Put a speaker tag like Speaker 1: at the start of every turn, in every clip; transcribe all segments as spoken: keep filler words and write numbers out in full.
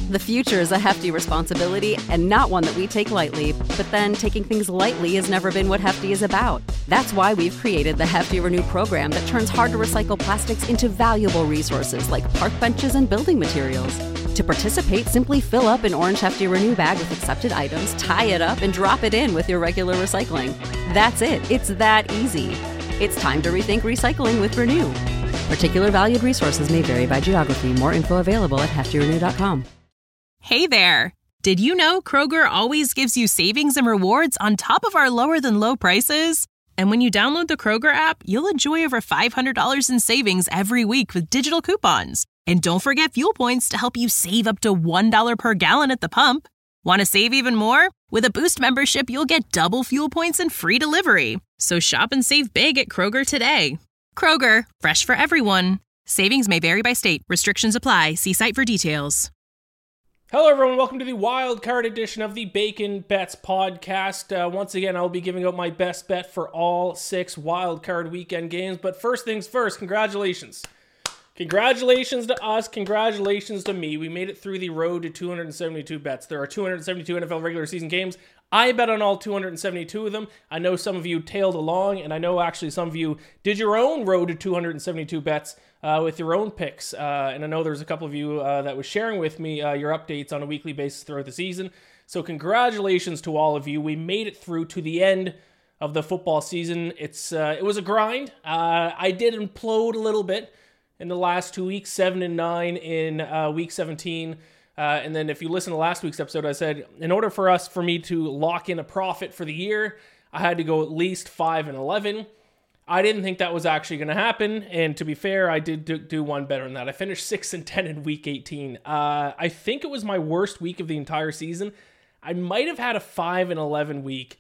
Speaker 1: The future is a hefty responsibility and not one that we take lightly, but then taking things lightly has never been what Hefty is about. That's why we've created the Hefty Renew program that turns hard-to-recycle plastics into valuable resources like park benches and building materials. To participate, simply fill up an orange Hefty Renew bag with accepted items, tie it up, and drop it in with your regular recycling. That's it. It's that easy. It's time to rethink recycling with Renew. Particular valued resources may vary by geography. More info available at hefty renew dot com.
Speaker 2: Hey there! Did you know Kroger always gives you savings and rewards on top of our lower-than-low prices? And when you download the Kroger app, you'll enjoy over five hundred dollars in savings every week with digital coupons. And don't forget fuel points to help you save up to one dollar per gallon at the pump. Want to save even more? With a Boost membership, you'll get double fuel points and free delivery. So shop and save big at Kroger today. Kroger, fresh for everyone. Savings may vary by state. Restrictions apply. See site for details.
Speaker 3: Hello, everyone. Welcome to the Wild Card edition of the Bacon Bets podcast. Uh, once again, I'll be giving out my best bet for all six Wild Card weekend games. But first things first, congratulations. Congratulations to us. Congratulations to me. We made it through the road to two hundred seventy-two bets. There are two hundred seventy-two N F L regular season games. I bet on all two hundred seventy-two of them. I know some of you tailed along, and I know actually some of you did your own road to two hundred seventy-two bets uh, with your own picks. Uh, and I know there's a couple of you uh, that was sharing with me uh, your updates on a weekly basis throughout the season. So congratulations to all of you. We made it through to the end of the football season. It's uh, it was a grind. Uh, I did implode a little bit in the last two weeks, seven and nine in uh, week seventeen. Uh, and then if you listen to last week's episode, I said, in order for us, for me to lock in a profit for the year, I had to go at least five and eleven. I didn't think that was actually going to happen. And to be fair, I did do, do one better than that. I finished six and ten in week eighteen. Uh, I think it was my worst week of the entire season. I might have had a five and eleven week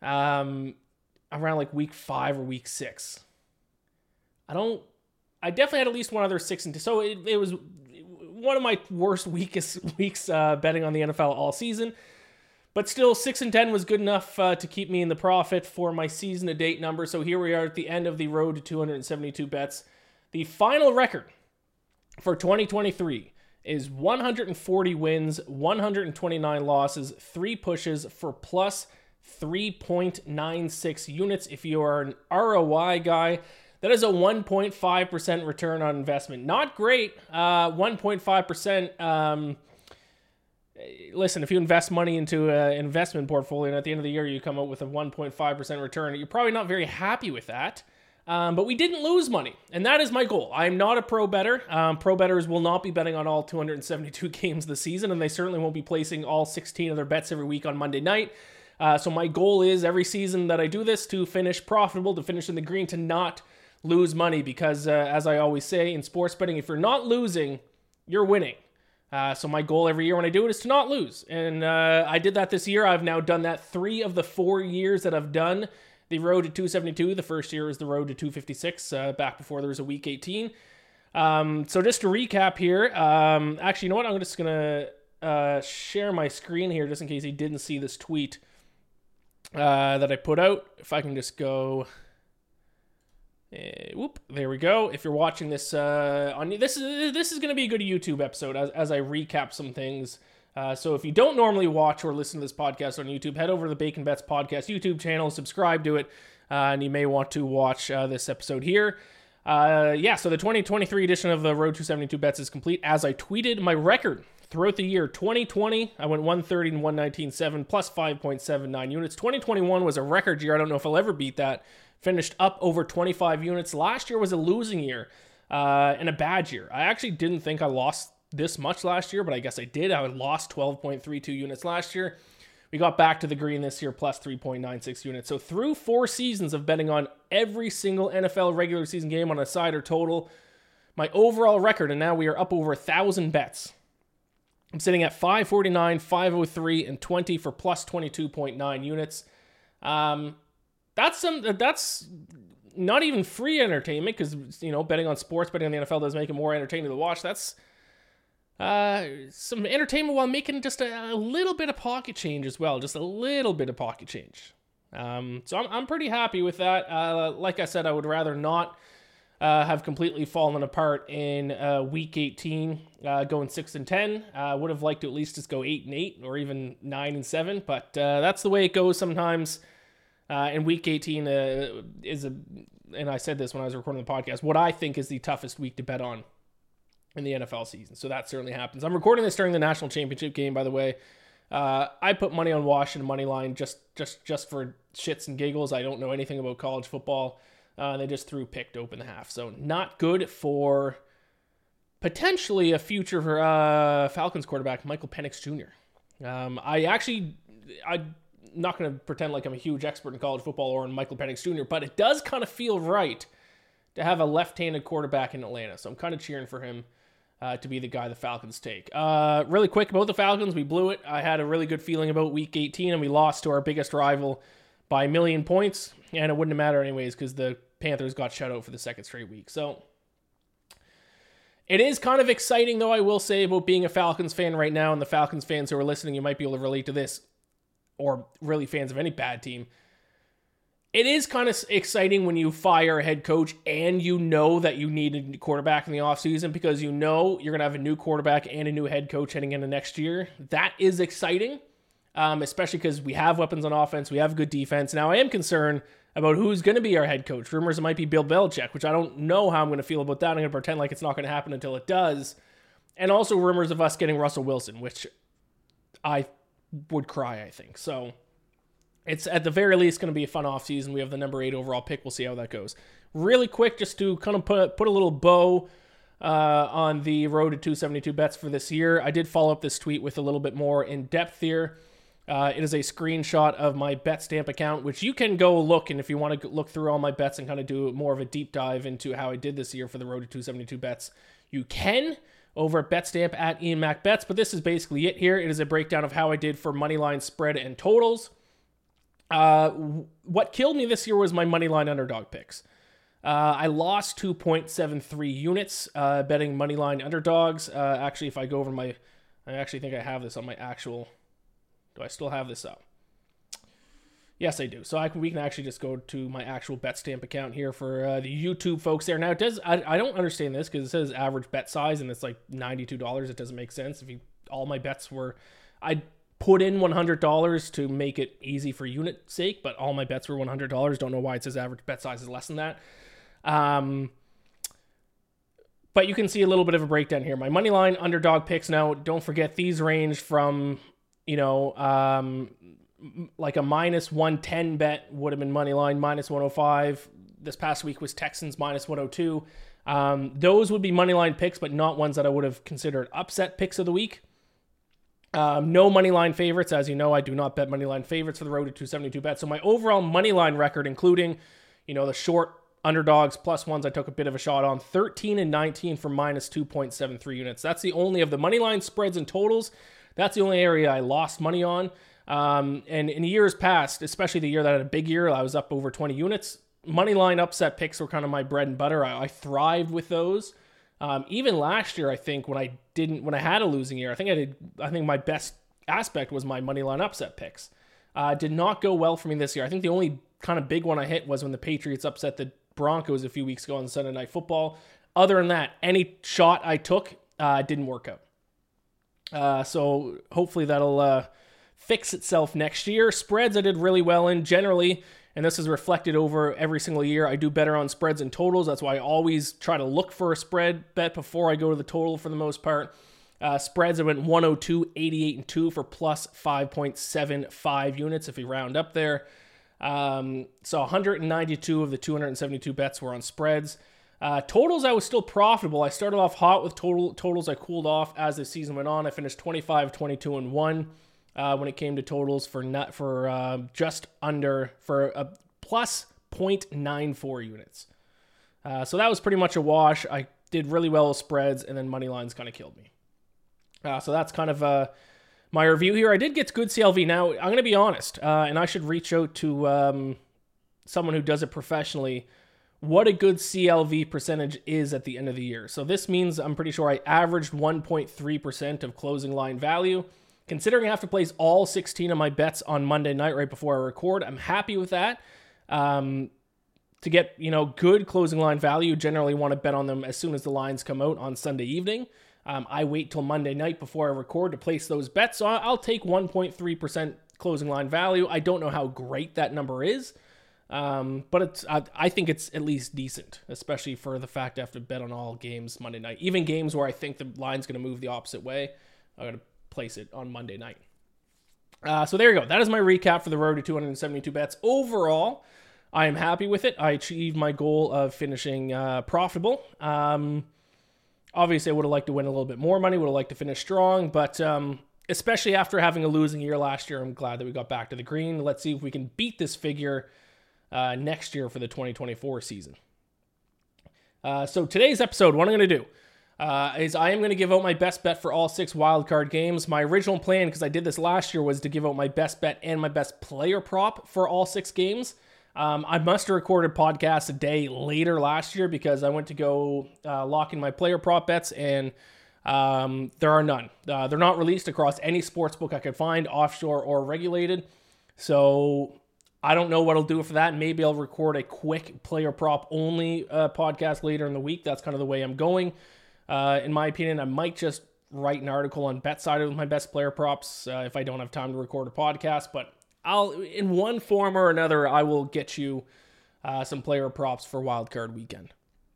Speaker 3: um, around like week five or week six. I don't, I definitely had at least one other six and two. So it, it was one of my worst weakest weeks uh, betting on the N F L all season. But still, six and ten was good enough uh, to keep me in the profit for my season-to-date number. So here we are at the end of the road to two hundred seventy-two bets. The final record for twenty twenty-three is one hundred forty wins, one hundred twenty-nine losses, three pushes for plus three point nine six units. If you are an R O I guy, that is a one point five percent return on investment. Not great. Uh, one point five percent. Um, listen, if you invest money into an investment portfolio and at the end of the year you come out with a one point five percent return, you're probably not very happy with that. Um, but we didn't lose money, and that is my goal. I'm not a pro bettor. Um, pro bettors will not be betting on all two hundred seventy-two games this season, and they certainly won't be placing all sixteen of their bets every week on Monday night. Uh, so my goal is every season that I do this to finish profitable, to finish in the green, to not lose money, because uh, as I always say in sports betting, if you're not losing, you're winning. Uh, so my goal every year when I do it is to not lose. And uh, I did that this year. I've now done that three of the four years that I've done the road to two seventy-two. The first year was the road to two fifty-six, uh, back before there was a week eighteen. Um, so just to recap here, um, actually, you know what? I'm just going to uh, share my screen here just in case you didn't see this tweet uh, that I put out. If I can just go... Uh, whoop, there we go. If you're watching this uh, on this is this is going to be a good YouTube episode as, as I recap some things. Uh, so if you don't normally watch or listen to this podcast on YouTube, head over to the Bacon Bets Podcast YouTube channel, subscribe to it, uh, and you may want to watch uh, this episode here. Uh, yeah, so the twenty twenty-three edition of the Road two seventy-two Bets is complete. As I tweeted, my record throughout the year, twenty twenty, I went one thirty and one nineteen point seven plus five point seven nine units. twenty twenty-one was a record year. I don't know if I'll ever beat that. Finished up over twenty-five units. Last year was a losing year uh, and a bad year. I actually didn't think I lost this much last year, but I guess I did. I lost twelve point three two units last year. We got back to the green this year, plus three point nine six units. So through four seasons of betting on every single N F L regular season game on a side or total, my overall record, and now we are up over one thousand bets. I'm sitting at five forty-nine, five oh three, and twenty for plus twenty-two point nine units. Um... That's some. That's not even free entertainment, because, you know, betting on sports, betting on the N F L does make it more entertaining to watch. That's uh, some entertainment while making just a, a little bit of pocket change as well, just a little bit of pocket change. Um, so I'm I'm pretty happy with that. Uh, like I said, I would rather not uh, have completely fallen apart in uh, week eighteen, uh, going six and ten. I uh, would have liked to at least just go eight and eight or even nine and seven, but uh, that's the way it goes sometimes. Uh, and week eighteen uh, is a, and I said this when I was recording the podcast, what I think is the toughest week to bet on in the N F L season. So that certainly happens. I'm recording this during the national championship game, by the way. Uh, I put money on Washington money line just, just, just for shits and giggles. I don't know anything about college football. Uh, they just threw pick to open the half. So not good for potentially a future for uh, Falcons quarterback, Michael Penix Junior Um, I actually, I'm not going to pretend like I'm a huge expert in college football or in Michael Penix Junior, but it does kind of feel right to have a left-handed quarterback in Atlanta. So I'm kind of cheering for him uh, to be the guy the Falcons take. Uh, really quick about the Falcons, we blew it. I had a really good feeling about week eighteen, and we lost to our biggest rival by a million points, and it wouldn't have mattered anyways because the Panthers got shut out for the second straight week. So it is kind of exciting, though, I will say, about being a Falcons fan right now, and the Falcons fans who are listening, you might be able to relate to this, or really fans of any bad team. It is kind of exciting when you fire a head coach and you know that you need a quarterback in the offseason because you know you're going to have a new quarterback and a new head coach heading into next year. That is exciting, um, especially because we have weapons on offense, we have good defense. Now, I am concerned about who's going to be our head coach. Rumors it might be Bill Belichick, which I don't know how I'm going to feel about that. I'm going to pretend like it's not going to happen until it does. And also rumors of us getting Russell Wilson, which I would cry, I think. So it's at the very least going to be a fun offseason. We have the number eight overall pick. We'll see how that goes. Really quick, just to kind of put, put a little bow uh, on the road to two seventy-two bets for this year. I did follow up this tweet with a little bit more in depth here. Uh, it is a screenshot of my BetStamp account, which you can go look, and if you want to look through all my bets and kind of do more of a deep dive into how I did this year for the road to two seventy-two bets, you can over at BetStamp at Ian Mac Bets, but this is basically it here. It is a breakdown of how I did for moneyline spread and totals. Uh, what killed me this year was my moneyline underdog picks. Uh, I lost two point seven three units uh, betting moneyline underdogs. Uh, actually, if I go over my, I actually think I have this on my actual. Do I still have this up? Yes, I do. So I can, we can actually just go to my actual BetStamp account here for uh, the YouTube folks there. Now, it does. I, I don't understand this because it says average bet size and it's like ninety-two dollars. It doesn't make sense. If you, all my bets were, I put in one hundred dollars to make it easy for unit sake, but all my bets were one hundred dollars. Don't know why it says average bet size is less than that. Um, but you can see a little bit of a breakdown here. My moneyline underdog picks. Now, don't forget these range from, you know, um, like a minus one ten bet would have been money line, minus one oh five. This past week was Texans minus one oh two. Um, those would be money line picks, but not ones that I would have considered upset picks of the week. Um, no money line favorites. As you know, I do not bet money line favorites for the road to two seventy-two bets. So my overall money line record, including, you know, the short underdogs plus ones I took a bit of a shot on, thirteen and nineteen for minus two point seven three units. That's the only of the money line spreads and totals. That's the only area I lost money on. Um, and in years past, especially the year that I had a big year, I was up over twenty units. Moneyline upset picks were kind of my bread and butter. I, I thrived with those. Um, even last year, I think when I didn't, when I had a losing year, I think I did. I think my best aspect was my moneyline upset picks. Uh, did not go well for me this year. I think the only kind of big one I hit was when the Patriots upset the Broncos a few weeks ago on Sunday Night Football. Other than that, any shot I took uh, didn't work out. Uh, so hopefully that'll uh, fix itself next year. Spreads I did really well in generally, and this is reflected over every single year. I do better on spreads and totals. That's why I always try to look for a spread bet before I go to the total for the most part. Uh, spreads I went one oh two, eighty-eight, and two for plus five point seven five units if you round up there. Um, so one hundred ninety-two of the two hundred seventy-two bets were on spreads. Uh, totals, I was still profitable. I started off hot with total totals. I cooled off as the season went on. I finished twenty-five, twenty-two, and one uh, when it came to totals for not for uh, just under for a plus zero point nine four units. Uh, so that was pretty much a wash. I did really well with spreads, and then money lines kind of killed me. Uh, so that's kind of uh, my review here. I did get good C L V. Now I'm going to be honest, uh, and I should reach out to um, someone who does it professionally. What a good C L V percentage is at the end of the year. So this means I'm pretty sure I averaged one point three percent of closing line value. Considering I have to place all sixteen of my bets on Monday night right before I record, I'm happy with that. Um, to get, you know, good closing line value, generally want to bet on them as soon as the lines come out on Sunday evening. Um, I wait till Monday night before I record to place those bets. So I'll take one point three percent closing line value. I don't know how great that number is, um, but it's I, I think it's at least decent, especially for the fact I have to bet on all games Monday night. Even games where I think the line's going to move the opposite way, I'm going to place it on Monday night. Uh, so there you go. That is my recap for the road to two hundred seventy-two bets. Overall, I am happy with it. I achieved my goal of finishing uh, profitable. Um, obviously, I would have liked to win a little bit more money, would have liked to finish strong, but um, especially after having a losing year last year, I'm glad that we got back to the green. Let's see if we can beat this figure uh, next year for the twenty twenty-four season. Uh, so today's episode, what I'm going to do uh, is I am going to give out my best bet for all six wildcard games. My original plan, because I did this last year, was to give out my best bet and my best player prop for all six games. Um, I must have recorded podcasts a day later last year because I went to go uh, lock in my player prop bets, and um, there are none. Uh, they're not released across any sportsbook I could find, offshore or regulated. So I don't know what I'll do for that. Maybe I'll record a quick player prop only uh, podcast later in the week. That's kind of the way I'm going. Uh, in my opinion, I might just write an article on BetSided with my best player props uh, if I don't have time to record a podcast, but I'll, in one form or another, I will get you uh, some player props for wildcard weekend.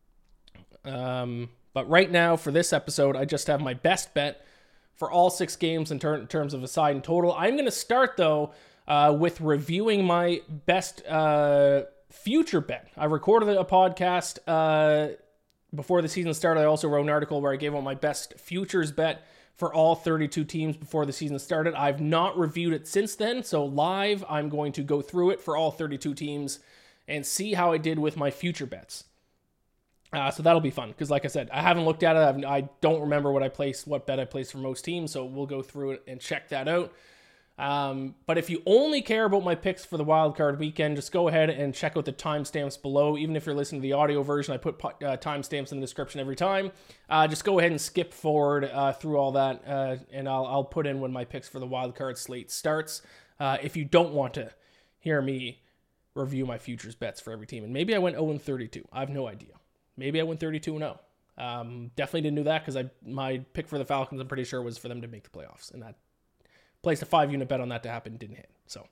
Speaker 3: Um, but right now, for this episode, I just have my best bet for all six games in, ter- in terms of a side and total. I'm going to start, though, uh, with reviewing my best uh, future bet. I recorded a podcast uh, before the season started. I also wrote an article where I gave out my best futures bet for all thirty-two teams before the season started. I've not reviewed it since then, so live, I'm going to go through it for all thirty-two teams and see how I did with my future bets. Uh, so that'll be fun, because like I said, I haven't looked at it. I've, I don't remember what I placed, what bet I placed for most teams, so we'll go through it and check that out. Um, but if you only care about my picks for the wildcard weekend, just go ahead and check out the timestamps below. Even if you're listening to the audio version, I put uh, timestamps in the description every time. Uh, just go ahead and skip forward uh, through all that, uh, and I'll, I'll put in when my picks for the wildcard slate starts. Uh, if you don't want to hear me review my futures bets for every team, and maybe I went oh and thirty-two. I have no idea. Maybe I went thirty-two and oh. Um, definitely didn't do that because I my pick for the Falcons, I'm pretty sure, was for them to make the playoffs, and that placed a five-unit bet on that to happen, didn't hit. So,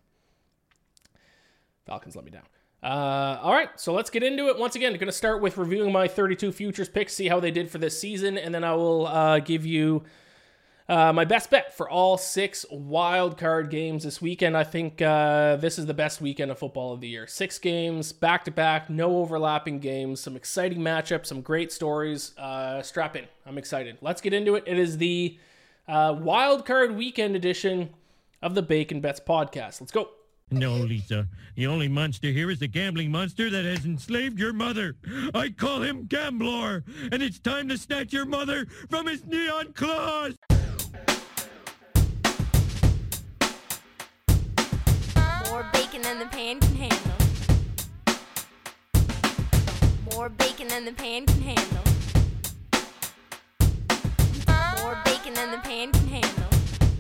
Speaker 3: Falcons let me down. Uh, all right, so let's get into it. Once again, I'm going to start with reviewing my thirty-two futures picks, see how they did for this season, and then I will uh, give you uh, my best bet for all six wild card games this weekend. I think uh, this is the best weekend of football of the year. Six games, back-to-back, no overlapping games, some exciting matchups, some great stories. Uh, strap in. I'm excited. Let's get into it. It is the Uh, wild card weekend edition of the Bacon Bets podcast. Let's go.
Speaker 4: No, Lisa. The only monster here is the gambling monster that has enslaved your mother. I call him Gamblor, and it's time to snatch your mother from his neon claws.
Speaker 5: More bacon than the pan can handle. More bacon than the pan can handle. More bacon than the pan can handle.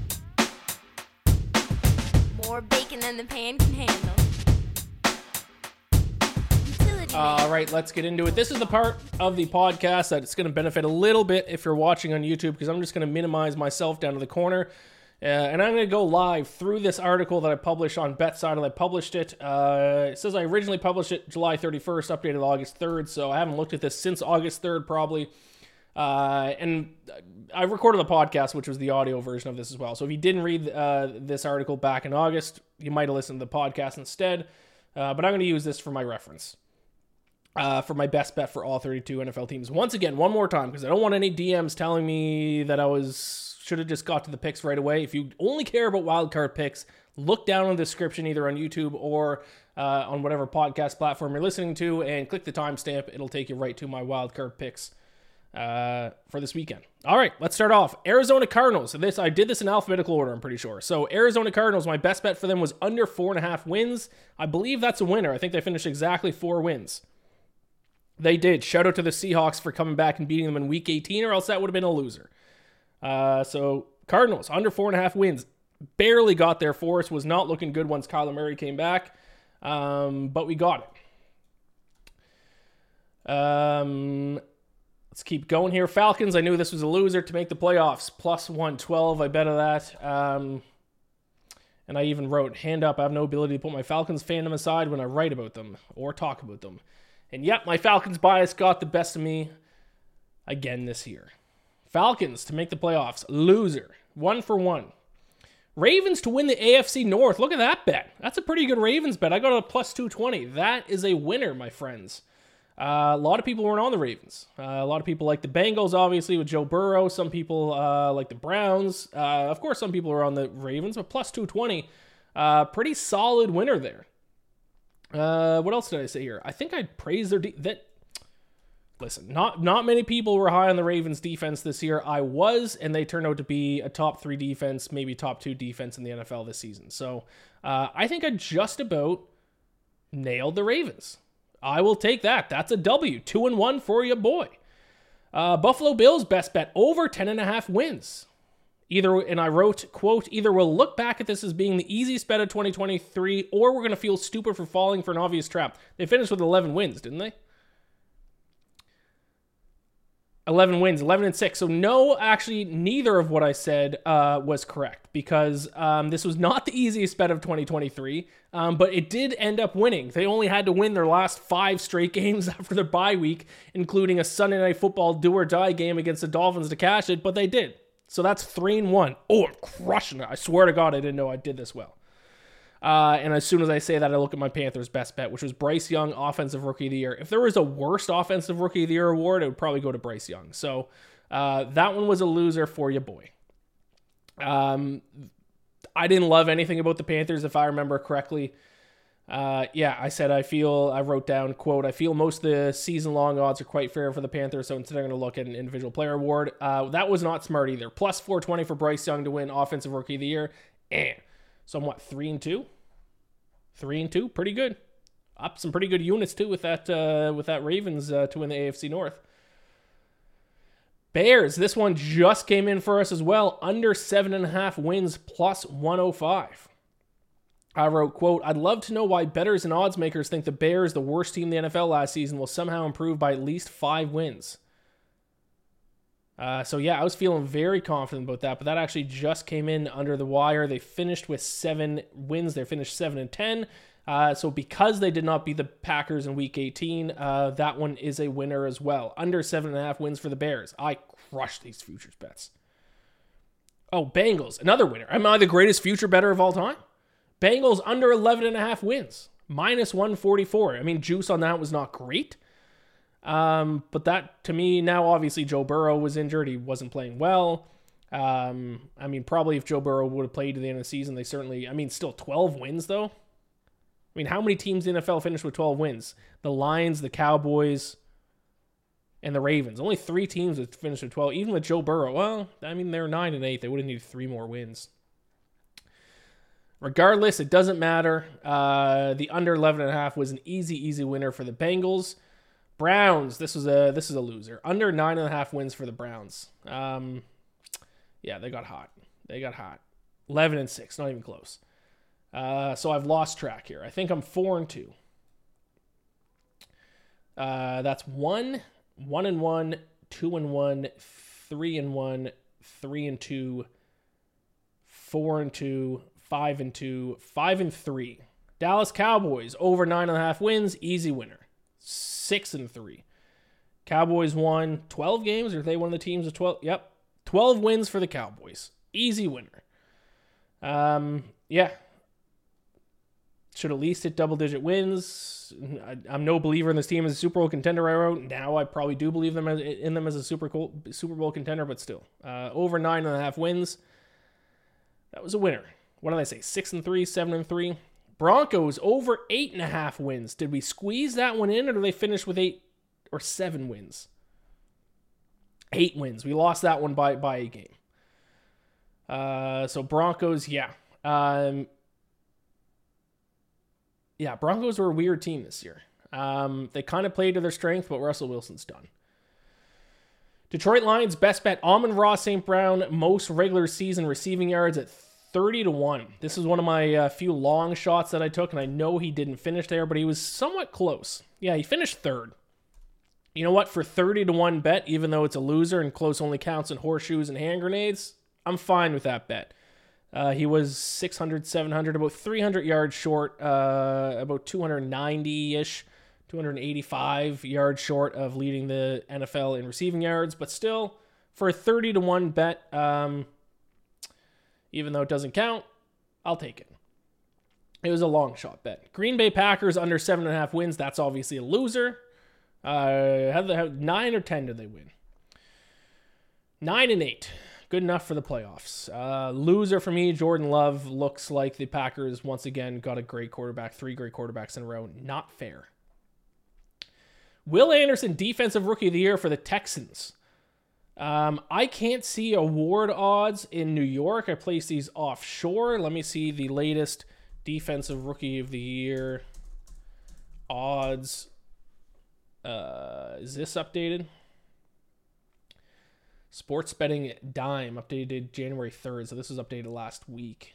Speaker 5: More bacon than the pan can handle.
Speaker 3: All right, let's get into it. This is the part of the podcast that it's going to benefit a little bit if you're watching on YouTube, because I'm just going to minimize myself down to the corner. Uh, and I'm going to go live through this article that I published on BetSided. I published it. Uh, it says I originally published it July thirty-first, updated August third, so I haven't looked at this since August third probably. Uh, and I recorded the podcast, which was the audio version of this as well. So if you didn't read uh, this article back in August, you might have listened to the podcast instead. Uh, but I'm going to use this for my reference. Uh, for my best bet for all thirty-two N F L teams. Once again, one more time, because I don't want any D Ms telling me that I was should have just got to the picks right away. If you only care about wildcard picks, look down in the description either on YouTube or uh, on whatever podcast platform you're listening to, and click the timestamp. It'll take you right to my wildcard picks uh, for this weekend. All right, let's start off. Arizona Cardinals. So this I did this in alphabetical order, I'm pretty sure. So Arizona Cardinals, my best bet for them was under four and a half wins. I believe that's a winner. I think they finished exactly four wins. They did. Shout out to the Seahawks for coming back and beating them in week eighteen, or else that would have been a loser. Uh, so Cardinals, under four and a half wins. Barely got there for us. Was not looking good once Kyler Murray came back. Um, but we got it. Um, let's keep going here. Falcons, I knew this was a loser to make the playoffs. Plus one twelve, I bet of that. Um, and I even wrote, hand up, I have no ability to put my Falcons fandom aside when I write about them or talk about them. And yep, my Falcons bias got the best of me again this year. Falcons to make the playoffs. Loser. One for one. Ravens to win the A F C North. Look at that bet. That's a pretty good Ravens bet. I got a plus two twenty. That is a winner, my friends. Uh, a lot of people weren't on the Ravens. Uh, a lot of people like the Bengals, obviously, with Joe Burrow. Some people uh, like the Browns. Uh, of course, some people are on the Ravens, but plus two twenty. Uh, pretty solid winner there. Uh, what else did I say here? I think I praised their... De- that. Listen, not not many people were high on the Ravens defense this year. I was, and they turned out to be a top three defense, maybe top two defense in the N F L this season. So uh, I think I just about nailed the Ravens. I will take that. That's a W. Two and one for you, boy. Uh, Buffalo Bills best bet over ten and a half wins. Either, and I wrote, quote, either we'll look back at this as being the easiest bet of twenty twenty-three, or we're going to feel stupid for falling for an obvious trap. They finished with eleven wins, didn't they? eleven wins, eleven and six. So no, actually, neither of what I said uh, was correct, because um, this was not the easiest bet of twenty twenty-three, um, but it did end up winning. They only had to win their last five straight games after their bye week, including a Sunday Night Football do-or-die game against the Dolphins to cash it, but they did. So that's three and one. Oh, I'm crushing it. I swear to God, I didn't know I did this well. Uh, and as soon as I say that, I look at my Panthers' best bet, which was Bryce Young, Offensive Rookie of the Year. If there was a worst Offensive Rookie of the Year award, it would probably go to Bryce Young. So uh, that one was a loser for you, boy. Um, I didn't love anything about the Panthers, if I remember correctly. Uh, yeah, I said I feel, I wrote down, quote, I feel most of the season-long odds are quite fair for the Panthers, so instead I'm going to look at an individual player award. Uh, that was not smart either. Plus four twenty for Bryce Young to win Offensive Rookie of the Year. Eh. So I'm what, three and two? Three and two, pretty good. Up some pretty good units too with that uh, with that Ravens uh, to win the A F C North. Bears, this one just came in for us as well. Under seven and a half wins, plus one oh five. I wrote, quote, I'd love to know why bettors and odds makers think the Bears, the worst team in the N F L last season, will somehow improve by at least five wins. Uh, so yeah, I was feeling very confident about that, but that actually just came in under the wire. They finished with seven wins. They finished seven and ten. Uh, so because they did not beat the Packers in Week eighteen, uh, that one is a winner as well. Under seven and a half wins for the Bears. I crushed these futures bets. Oh, Bengals, another winner. Am I the greatest future better of all time? Bengals under eleven and a half wins, minus one forty-four. I mean, juice on that was not great. Um, but that, to me, now obviously Joe Burrow was injured. He wasn't playing well. Um, I mean, probably if Joe Burrow would have played to the end of the season, they certainly, I mean, still twelve wins though. I mean, how many teams in the N F L finished with twelve wins? The Lions, the Cowboys, and the Ravens. Only three teams that finished with twelve. Even with Joe Burrow, well, I mean, they're nine and eight. They would have needed three more wins. Regardless, it doesn't matter. Uh, the under eleven and a half was an easy, easy winner for the Bengals. Browns, this was a this is a loser. Under nine and a half wins for the Browns. Um, yeah, they got hot. They got hot. Eleven and six, not even close. Uh, so I've lost track here. I think I'm four and two. Uh, that's one, one and one, two and one, three and one, three and two, four and two, five and two, five and three. Dallas Cowboys over nine and a half wins, easy winner. Six and three. Cowboys won twelve games, or they one of the teams of twelve. Yep, twelve wins for the Cowboys. Easy winner. Um, yeah. Should at least hit double-digit wins. I, I'm no believer in this team as a Super Bowl contender. I wrote now. I probably do believe them as, in them as a Super Bowl Super Bowl contender, but still, uh, over nine and a half wins. That was a winner. What did I say? Six and three, seven and three. Broncos over eight and a half wins. Did we squeeze that one in, or did they finish with eight or seven wins? Eight wins. We lost that one by by a game. Uh, so Broncos, yeah, um, yeah. Broncos were a weird team this year. Um, they kind of played to their strength, but Russell Wilson's done. Detroit Lions best bet: Amon-Ra Saint Brown, most regular season receiving yards at thirty to one. This is one of my uh, few long shots that I took, and I know he didn't finish there, but he was somewhat close. Yeah, he finished third. You know what? For thirty to one bet, even though it's a loser and close only counts in horseshoes and hand grenades, I'm fine with that bet. Uh, he was six hundred, seven hundred, about three hundred yards short, uh, about two ninety-ish, two eighty-five yards short of leading the N F L in receiving yards. But still, for a thirty to one bet, um, even though it doesn't count, I'll take it. It was a long shot bet. Green Bay Packers under seven and a half wins. That's obviously a loser. Uh, have they have nine or ten did they win? Nine and eight. Good enough for the playoffs. Uh, loser for me, Jordan Love. Looks like the Packers once again got a great quarterback. Three great quarterbacks in a row. Not fair. Will Anderson, Defensive Rookie of the Year for the Texans. Um, I can't see award odds in New York. I place these offshore. Let me see the latest Defensive Rookie of the Year odds. Uh, is this updated? Sports Betting Dime updated January third, so this was updated last week.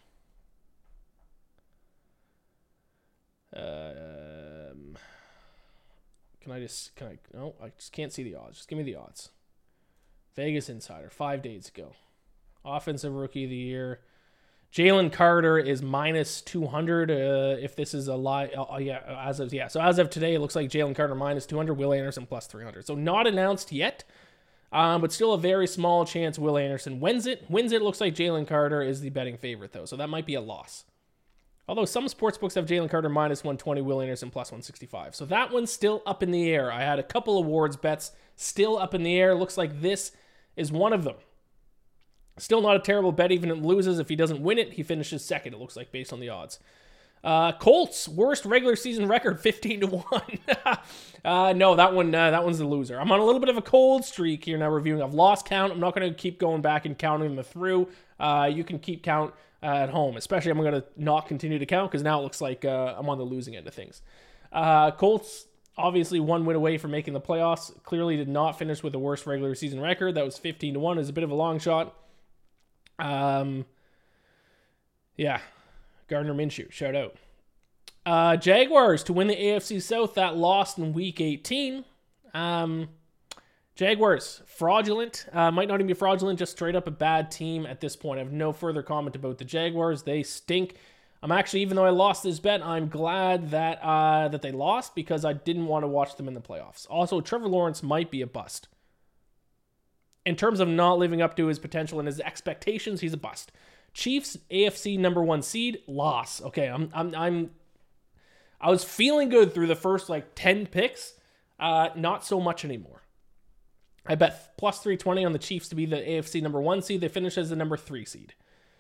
Speaker 3: Um, can I just, can I, no, I just can't see the odds. Just give me the odds. Vegas Insider, five days ago. Offensive Rookie of the Year. Jalen Carter is minus two hundred. Uh, if this is a lie, oh, yeah, as of, yeah. So as of today, it looks like Jalen Carter minus two hundred, Will Anderson plus three hundred. So not announced yet. Um, but still a very small chance Will Anderson wins it. Wins it, looks like Jalen Carter is the betting favorite, though. So that might be a loss. Although some sportsbooks have Jalen Carter minus one twenty, Will Anderson plus one sixty-five. So that one's still up in the air. I had a couple awards bets still up in the air. Looks like this is one of them. Still not a terrible bet, even if it loses. If he doesn't win it, he finishes second, it looks like, based on the odds. Uh, Colts, worst regular season record, fifteen to one. uh, no, that one, uh, that one's the loser. I'm on a little bit of a cold streak here now reviewing. I've lost count. I'm not going to keep going back and counting them through. Uh, you can keep count uh, at home. Especially I'm going to not continue to count because now it looks like uh, I'm on the losing end of things. Uh, Colts, obviously one win away from making the playoffs. Clearly did not finish with the worst regular season record. That was fifteen to one. It was a bit of a long shot. Um, yeah. Gardner Minshew, shout out. Uh, Jaguars to win the A F C South. That lost in week eighteen. Um, Jaguars, fraudulent. Uh, might not even be fraudulent, just straight up a bad team at this point. I have no further comment about the Jaguars. They stink. I'm actually, even though I lost this bet, I'm glad that uh, that they lost because I didn't want to watch them in the playoffs. Also, Trevor Lawrence might be a bust. In terms of not living up to his potential and his expectations, he's a bust. Chiefs, A F C number one seed, loss. Okay, I'm, I'm, I'm, I was feeling good through the first like ten picks. Uh, not so much anymore. I bet plus three twenty on the Chiefs to be the A F C number one seed. They finish as the number three seed.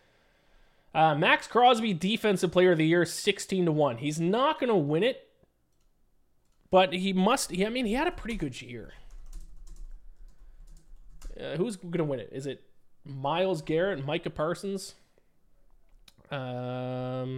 Speaker 3: Uh, Max Crosby, Defensive Player of the Year, sixteen to one. He's not going to win it, but he must. He, I mean, he had a pretty good year. Uh, who's going to win it? Is it Myles Garrett, Micah Parsons? Um,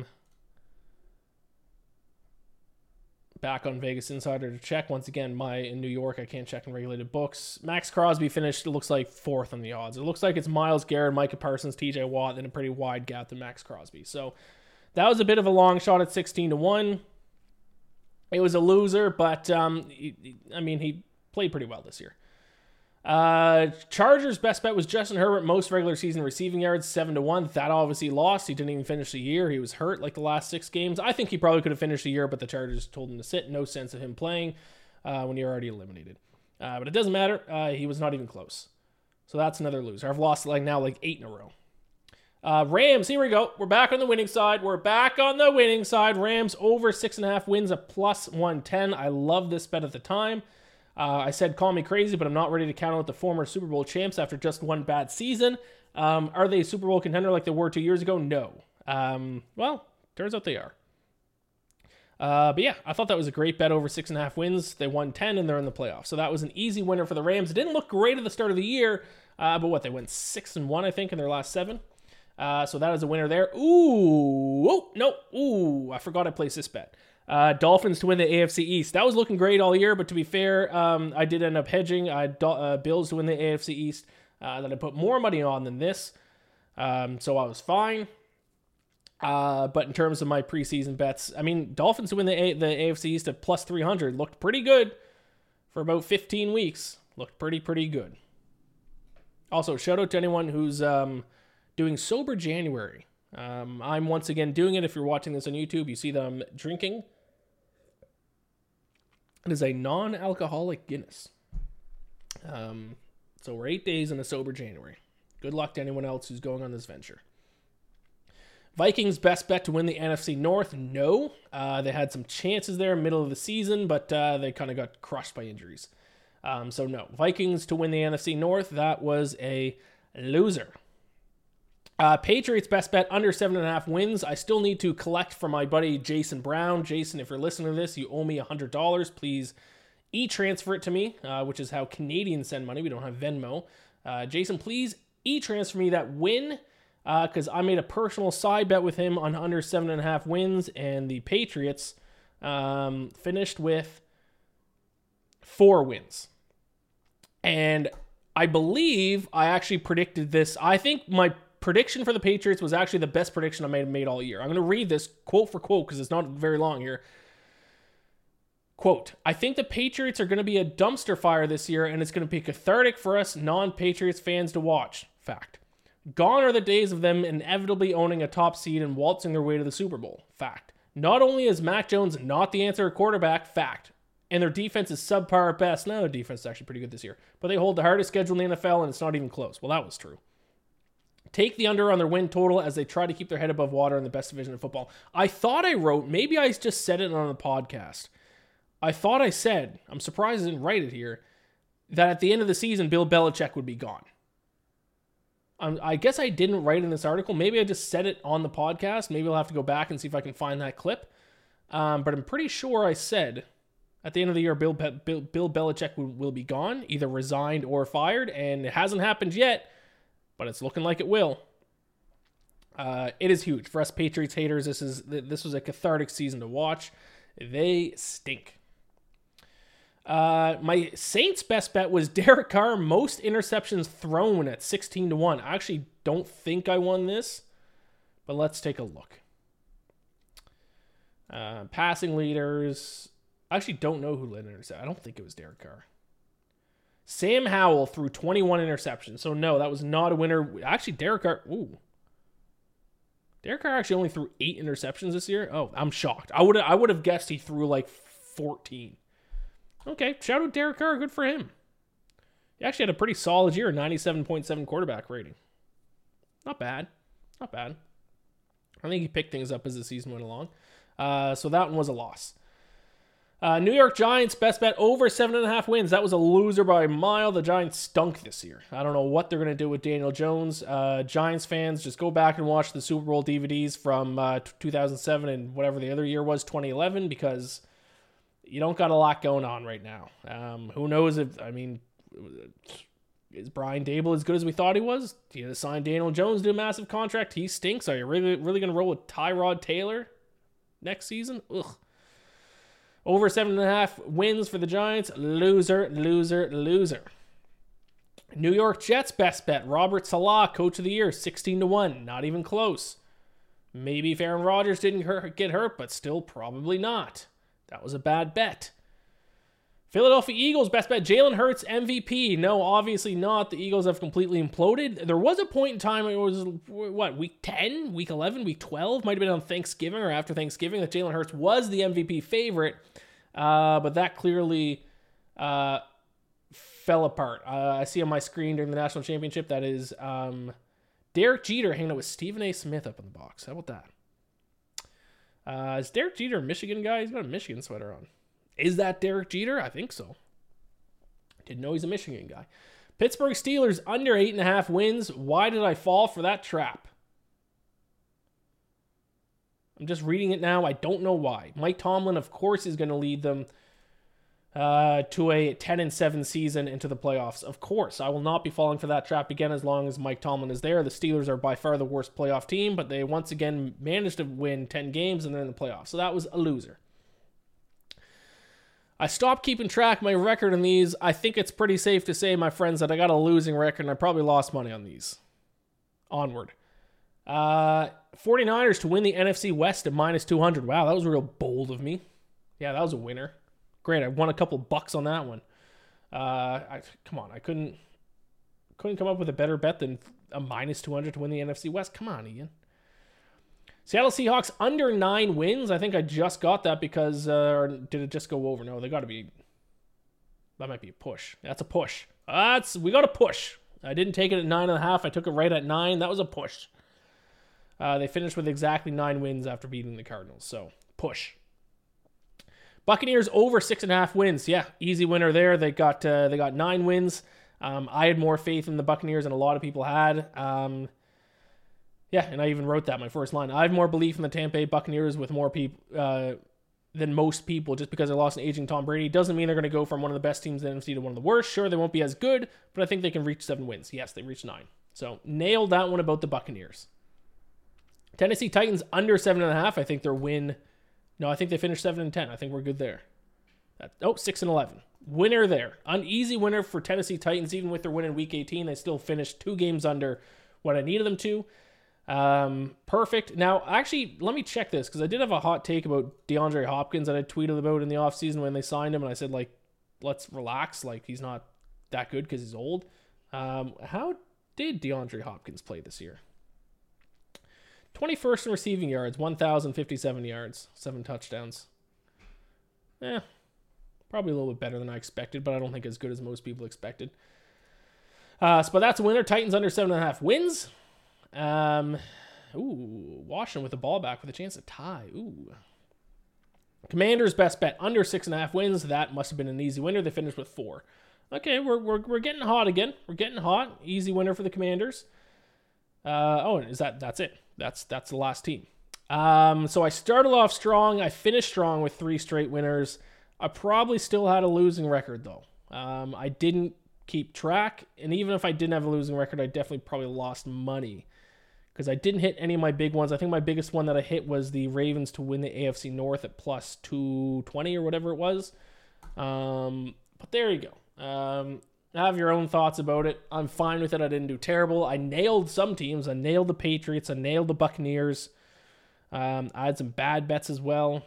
Speaker 3: back on Vegas Insider to check. Once again, my in New York, I can't check in regulated books. Max Crosby finished, it looks like, fourth on the odds. It looks like it's Myles Garrett, Micah Parsons, T J Watt, and a pretty wide gap to Max Crosby. So that was a bit of a long shot at sixteen to one. It was a loser, but, um, he, I mean, he played pretty well this year. Uh, Chargers' best bet was Justin Herbert, most regular season receiving yards, seven to one. That obviously lost. He didn't even finish the year. He was hurt like the last six games. I think he probably could have finished the year, but the Chargers told him to sit. No sense of him playing uh, when you're already eliminated. Uh, but it doesn't matter. Uh, he was not even close. So that's another loser. I've lost like now like eight in a row. Uh, Rams, here we go. We're back on the winning side. We're back on the winning side. Rams over six and a half wins, a plus one ten. I love this bet at the time. Uh, I said, call me crazy, but I'm not ready to count out the former Super Bowl champs after just one bad season. Um, are they a Super Bowl contender like they were two years ago? No. Um, well, turns out they are. Uh, but yeah, I thought that was a great bet over six and a half wins. They won ten and they're in the playoffs. So that was an easy winner for the Rams. It didn't look great at the start of the year, uh, but what, they went six and one, I think, in their last seven. Uh, so that is a winner there. Ooh, oh, no, ooh, I forgot I placed this bet. Uh, Dolphins to win the A F C East. That was looking great all year, but to be fair, um, I did end up hedging. I had uh, Bills to win the A F C East uh, that I put more money on than this, um, so I was fine. Uh, but in terms of my preseason bets, I mean, Dolphins to win the A- the A F C East at plus three hundred looked pretty good for about fifteen weeks. Looked pretty, pretty good. Also, shout out to anyone who's um, doing Sober January. Um, I'm once again doing it. If you're watching this on YouTube, you see that I'm drinking. It is a non-alcoholic Guinness. Um, so we're eight days in a Sober January. Good luck to anyone else who's going on this venture. Vikings best bet to win the N F C North? No. Uh, they had some chances there middle of the season, but uh, they kind of got crushed by injuries. Um, so no. Vikings to win the N F C North, that was a loser. Uh, Patriots best bet under seven and a half wins. I still need to collect from my buddy Jason Brown. Jason, if you're listening to this, you owe me one hundred dollars. Please e-transfer it to me, uh, which is how Canadians send money. We don't have Venmo. Uh, Jason, please e-transfer me that win, because uh, I made a personal side bet with him on under seven and a half wins, and the Patriots um, finished with four wins. And I believe I actually predicted this. I think my prediction for the Patriots was actually the best prediction I made, made all year. I'm going to read this quote for quote because it's not very long here. Quote, I think the Patriots are going to be a dumpster fire this year, and it's going to be cathartic for us non-Patriots fans to watch. Fact. Gone are the days of them inevitably owning a top seed and waltzing their way to the Super Bowl. Fact. Not only is Mac Jones not the answer at quarterback, fact, and their defense is subpar at best. No, their defense is actually pretty good this year, but they hold the hardest schedule in the N F L, and it's not even close. Well, that was true. Take the under on their win total as they try to keep their head above water in the best division of football. I thought I wrote, maybe I just said it on the podcast. I thought I said, I'm surprised I didn't write it here, that at the end of the season, Bill Belichick would be gone. Um, I guess I didn't write in this article. Maybe I just said it on the podcast. Maybe I'll have to go back and see if I can find that clip. Um, but I'm pretty sure I said at the end of the year, Bill, Be- Bill, Bill Belichick will, will be gone, either resigned or fired, and it hasn't happened yet, but it's looking like it will. Uh, it is huge. For us Patriots haters, this is this was a cathartic season to watch. They stink. Uh, my Saints best bet was Derek Carr, most interceptions thrown at sixteen to one. I actually don't think I won this, but let's take a look. Uh, passing leaders. I actually don't know who led interception. I don't think it was Derek Carr. Sam Howell threw twenty-one interceptions. So no, that was not a winner. Actually, Derek Carr. Ooh. Derek Carr actually only threw eight interceptions this year. Oh, I'm shocked. I would I would have guessed he threw like fourteen. Okay, shout out Derek Carr. Good for him. He actually had a pretty solid year, ninety-seven point seven quarterback rating. Not bad. Not bad. I think he picked things up as the season went along. Uh, so that one was a loss. Uh, New York Giants, best bet over seven and a half wins. That was a loser by a mile. The Giants stunk this year. I don't know what they're going to do with Daniel Jones. Uh, Giants fans, just go back and watch the Super Bowl D V Ds from uh, two thousand seven and whatever the other year was, twenty eleven, because you don't got a lot going on right now. Um, who knows if, I mean, is Brian Dable as good as we thought he was? You signed Daniel Jones to a massive contract. He stinks. Are you really, really going to roll with Tyrod Taylor next season? Ugh. Over seven and a half wins for the Giants. Loser, loser, loser. New York Jets best bet. Robert Salah, coach of the year, sixteen to one. Not even close. Maybe if Aaron Rodgers didn't hurt, get hurt, but still probably not. That was a bad bet. Philadelphia Eagles best bet. Jalen Hurts M V P. No, obviously not. The Eagles have completely imploded. There was a point in time, it was, what, week ten, week eleven, week twelve? Might have been on Thanksgiving or after Thanksgiving that Jalen Hurts was the M V P favorite. Uh, but that clearly uh, fell apart. Uh, I see on my screen during the national championship that is um, Derek Jeter hanging out with Stephen A. Smith up in the box. How about that? Uh, is Derek Jeter a Michigan guy? He's got a Michigan sweater on. Is that Derek Jeter? I think so. Didn't know he's a Michigan guy. Pittsburgh Steelers under eight and a half wins. Why did I fall for that trap? I'm just reading it now. I don't know why. Mike Tomlin, of course, is going to lead them uh, to a ten and seven season into the playoffs. Of course, I will not be falling for that trap again as long as Mike Tomlin is there. The Steelers are by far the worst playoff team, but they once again managed to win ten games and they're in the playoffs. So that was a loser. I stopped keeping track of my record on these. I think it's pretty safe to say, my friends, that I got a losing record and I probably lost money on these. Onward. Uh, 49ers to win the N F C West at minus two hundred. Wow, that was real bold of me. Yeah, that was a winner. Great, I won a couple bucks on that one. Uh, I, come on, I couldn't couldn't come up with a better bet than a minus two hundred to win the N F C West. Come on, Ian. Seattle Seahawks under nine wins. I think I just got that because, uh, or did it just go over? No, they got to be, that might be a push. That's a push. That's, we got a push. I didn't take it at nine and a half. I took it right at nine. That was a push. Uh, they finished with exactly nine wins after beating the Cardinals. So, push. Buccaneers over six and a half wins. Yeah, easy winner there. They got uh, they got nine wins. Um, I had more faith in the Buccaneers than a lot of people had. Um, yeah, and I even wrote that in my first line. I have more belief in the Tampa Bay Buccaneers with more people uh, than most people, just because they lost an aging Tom Brady. Doesn't mean they're going to go from one of the best teams in the N F C to one of the worst. Sure, they won't be as good, but I think they can reach seven wins. Yes, they reached nine. So nailed that one about the Buccaneers. Tennessee Titans under seven and a half. I think their win. No, I think they finished seven and ten. I think we're good there. That, oh, six and eleven. Winner there. An easy winner for Tennessee Titans. Even with their win in Week eighteen, they still finished two games under what I needed them to. Um, perfect. Now, actually, let me check this, because I did have a hot take about DeAndre Hopkins that I tweeted about in the offseason when they signed him, and I said, like, let's relax. Like, he's not that good because he's old. Um, how did DeAndre Hopkins play this year? twenty-first in receiving yards, one thousand fifty-seven yards, seven touchdowns. Eh, probably a little bit better than I expected, but I don't think as good as most people expected. Uh, so, but that's a winner. Titans under seven and a half wins. Um, ooh, Washington with the ball back with a chance to tie. Ooh. Commanders best bet under six and a half wins. That must have been an easy winner. They finished with four. Okay, we're we're we're getting hot again. We're getting hot. Easy winner for the Commanders. Uh, oh, is that that's it? That's that's the last team. Um, so I started off strong. I finished strong with three straight winners. I probably still had a losing record though. Um, I didn't keep track, and even if I didn't have a losing record, I definitely probably lost money because I didn't hit any of my big ones. I think my biggest one that I hit was the Ravens to win the A F C North at plus two twenty or whatever it was. Um, but there you go. Um, have your own thoughts about it. I'm fine with it. I didn't do terrible. I nailed some teams. I nailed the Patriots. I nailed the Buccaneers. Um, I had some bad bets as well.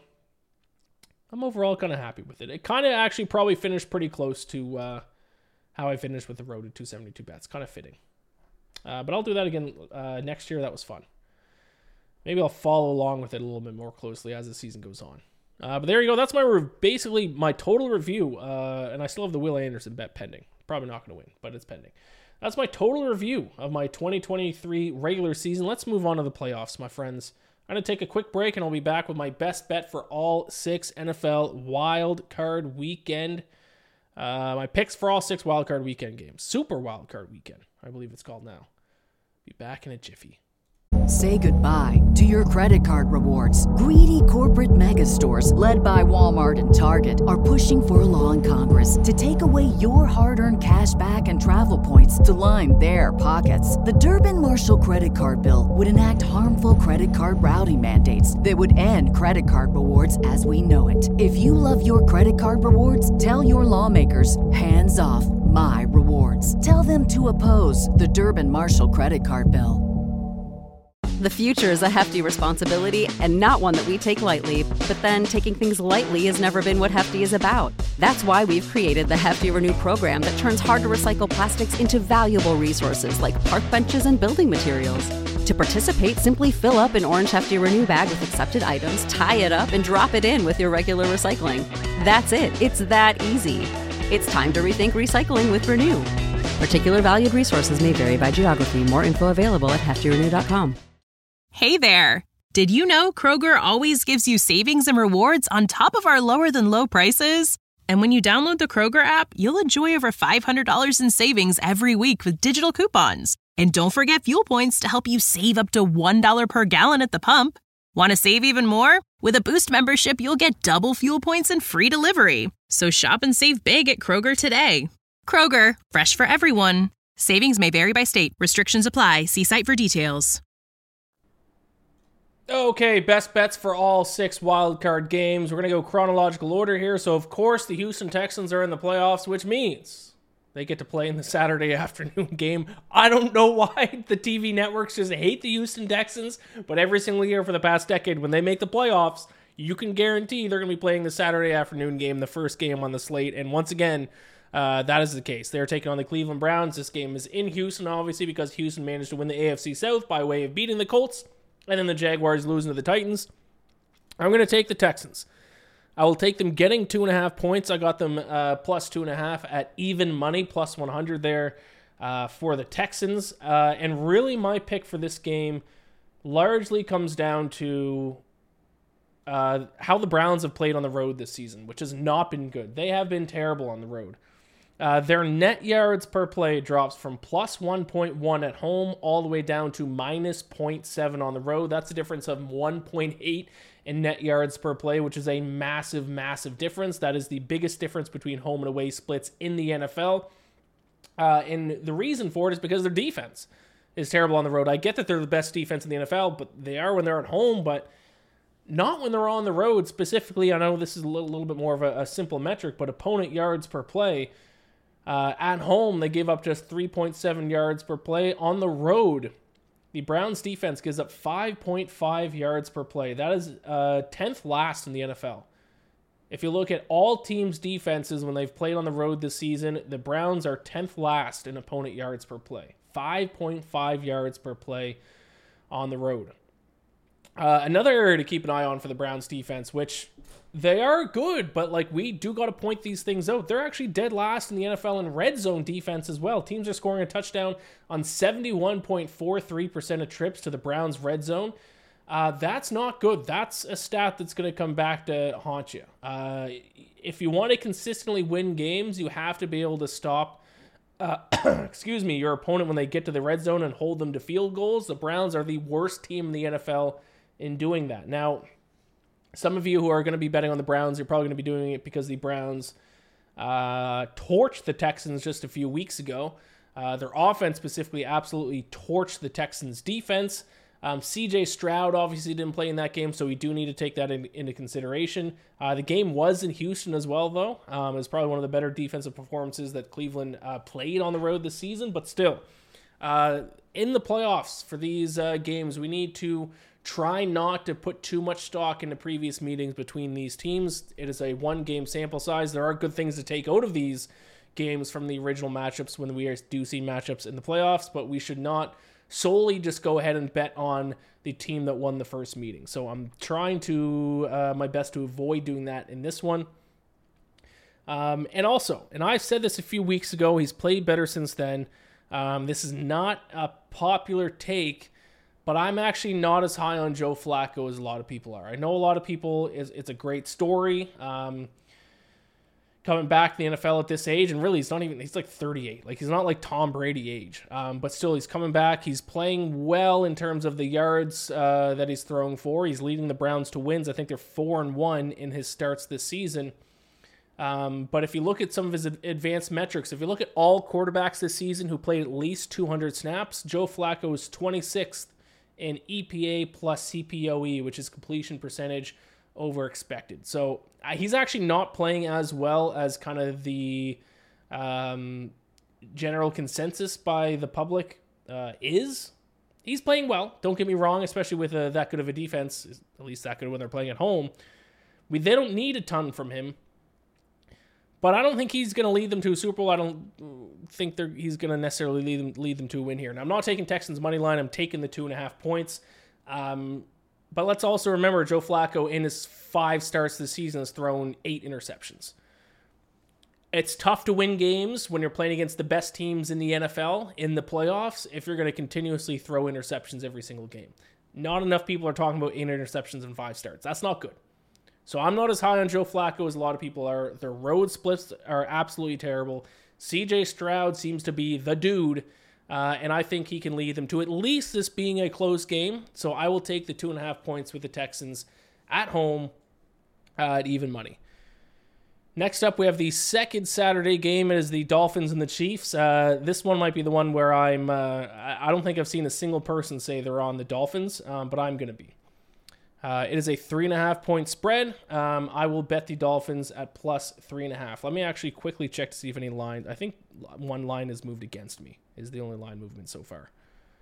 Speaker 3: I'm overall kind of happy with it. It kind of actually probably finished pretty close to uh, how I finished with the road at two seventy-two bets. Kind of fitting. Uh, but I'll do that again uh, next year. That was fun. Maybe I'll follow along with it a little bit more closely as the season goes on. Uh, but there you go. That's my re- basically my total review. Uh, and I still have the Will Anderson bet pending. Probably not going to win, but it's pending. That's my total review of my twenty twenty-three regular season. Let's move on to the playoffs, my friends. I'm going to take a quick break, and I'll be back with my best bet for all six N F L Wild Card Weekend. Uh, my picks for all six Wild Card Weekend games. Super Wild Card Weekend, I believe it's called now. Be back in a jiffy.
Speaker 6: Say goodbye to your credit card rewards. Greedy corporate mega stores, led by Walmart and Target, are pushing for a law in Congress to take away your hard-earned cash back and travel points to line their pockets. The Durbin-Marshall credit card bill would enact harmful credit card routing mandates that would end credit card rewards as we know it. If you love your credit card rewards, tell your lawmakers, hands off my rewards. Tell them to oppose the Durbin-Marshall credit card bill.
Speaker 1: The future is a hefty responsibility and not one that we take lightly, but then taking things lightly has never been what Hefty is about. That's why we've created the Hefty Renew program that turns hard-to-recycle plastics into valuable resources like park benches and building materials. To participate, simply fill up an orange Hefty Renew bag with accepted items, tie it up, and drop it in with your regular recycling. That's it. It's that easy. It's time to rethink recycling with Renew. Particular valued resources may vary by geography. More info available at hefty renew dot com.
Speaker 2: Hey there! Did you know Kroger always gives you savings and rewards on top of our lower-than-low prices? And when you download the Kroger app, you'll enjoy over five hundred dollars in savings every week with digital coupons. And don't forget fuel points to help you save up to one dollar per gallon at the pump. Want to save even more? With a Boost membership, you'll get double fuel points and free delivery. So shop and save big at Kroger today. Kroger, fresh for everyone. Savings may vary by state. Restrictions apply. See site for details.
Speaker 3: Okay, best bets for all six wildcard games. We're going to go chronological order here. So, of course, the Houston Texans are in the playoffs, which means they get to play in the Saturday afternoon game. I don't know why the T V networks just hate the Houston Texans, but every single year for the past decade, when they make the playoffs, you can guarantee they're going to be playing the Saturday afternoon game, the first game on the slate. And once again, uh, that is the case. They're taking on the Cleveland Browns. This game is in Houston, obviously, because Houston managed to win the A F C South by way of beating the Colts, and then the Jaguars losing to the Titans. I'm going to take the Texans. I will take them getting two and a half points. I got them uh, plus two and a half at even money, plus one hundred there uh, for the Texans. Uh, and really my pick for this game largely comes down to uh, how the Browns have played on the road this season, which has not been good. They have been terrible on the road. Uh, their net yards per play drops from plus one point one at home all the way down to minus zero point seven on the road. That's a difference of one point eight in net yards per play, which is a massive, massive difference. That is the biggest difference between home and away splits in the N F L. Uh, and the reason for it is because their defense is terrible on the road. I get that they're the best defense in the N F L, but they are when they're at home, but not when they're on the road. Specifically, I know this is a little, little bit more of a, a simple metric, but opponent yards per play. Uh, at home, they give up just three point seven yards per play. On the road, the Browns defense gives up five point five yards per play. That is uh, tenth last in the N F L. If you look at all teams' defenses when they've played on the road this season, the Browns are tenth last in opponent yards per play. five point five yards per play on the road. Uh, another area to keep an eye on for the Browns defense, which they are good, but like we do got to point these things out. They're actually dead last in the N F L in red zone defense as well. Teams are scoring a touchdown on seventy-one point four three percent of trips to the Browns red zone. Uh, that's not good. That's a stat that's going to come back to haunt you. Uh, if you want to consistently win games, you have to be able to stop uh, excuse me, your opponent when they get to the red zone and hold them to field goals. The Browns are the worst team in the N F L in doing that. Now, some of you who are going to be betting on the Browns, you're probably going to be doing it because the Browns uh, torched the Texans just a few weeks ago. Uh, their offense specifically absolutely torched the Texans' defense. Um, C J Stroud obviously didn't play in that game, so we do need to take that in, into consideration. Uh, the game was in Houston as well, though. Um, it was probably one of the better defensive performances that Cleveland uh, played on the road this season, but still. Uh, in the playoffs for these uh, games, we need to try not to put too much stock into previous meetings between these teams. It is a one-game sample size. There are good things to take out of these games from the original matchups when we do see matchups in the playoffs, but we should not solely just go ahead and bet on the team that won the first meeting. So I'm trying to uh, my best to avoid doing that in this one. Um, and also, and I said this a few weeks ago, he's played better since then. Um, this is not a popular take, but I'm actually not as high on Joe Flacco as a lot of people are. I know a lot of people, it's, it's a great story. Um, coming back to the N F L at this age, and really he's not even, he's like thirty-eight. Like he's not like Tom Brady age, um, but still he's coming back. He's playing well in terms of the yards uh, that he's throwing for. He's leading the Browns to wins. I think they're four and one in his starts this season. Um, but if you look at some of his advanced metrics, if you look at all quarterbacks this season who played at least two hundred snaps, Joe Flacco is twenty-sixth in E P A plus C P O E, which is completion percentage over expected. So uh, he's actually not playing as well as kind of the um, general consensus by the public uh, is. He's playing well, don't get me wrong, especially with uh, that good of a defense, at least that good when they're playing at home. We, they don't need a ton from him. But I don't think he's going to lead them to a Super Bowl. I don't think they're, he's going to necessarily lead them, lead them to a win here. Now, I'm not taking Texans' money line. I'm taking the two and a half points. Um, but let's also remember Joe Flacco, in his five starts this season, has thrown eight interceptions. It's tough to win games when you're playing against the best teams in the N F L in the playoffs if you're going to continuously throw interceptions every single game. Not enough people are talking about eight interceptions in five starts. That's not good. So I'm not as high on Joe Flacco as a lot of people are. Their road splits are absolutely terrible. C J Stroud seems to be the dude, uh, and I think he can lead them to at least this being a close game. So I will take the two and a half points with the Texans at home uh, at even money. Next up, we have the second Saturday game. It is the Dolphins and the Chiefs. Uh, this one might be the one where I'm, uh, I don't think I've seen a single person say they're on the Dolphins, um, but I'm going to be. Uh, it is a three and a half point spread. Um, I will bet the Dolphins at plus three and a half. Let me actually quickly check to see if any line. I think one line has moved against me. Is the only line movement so far.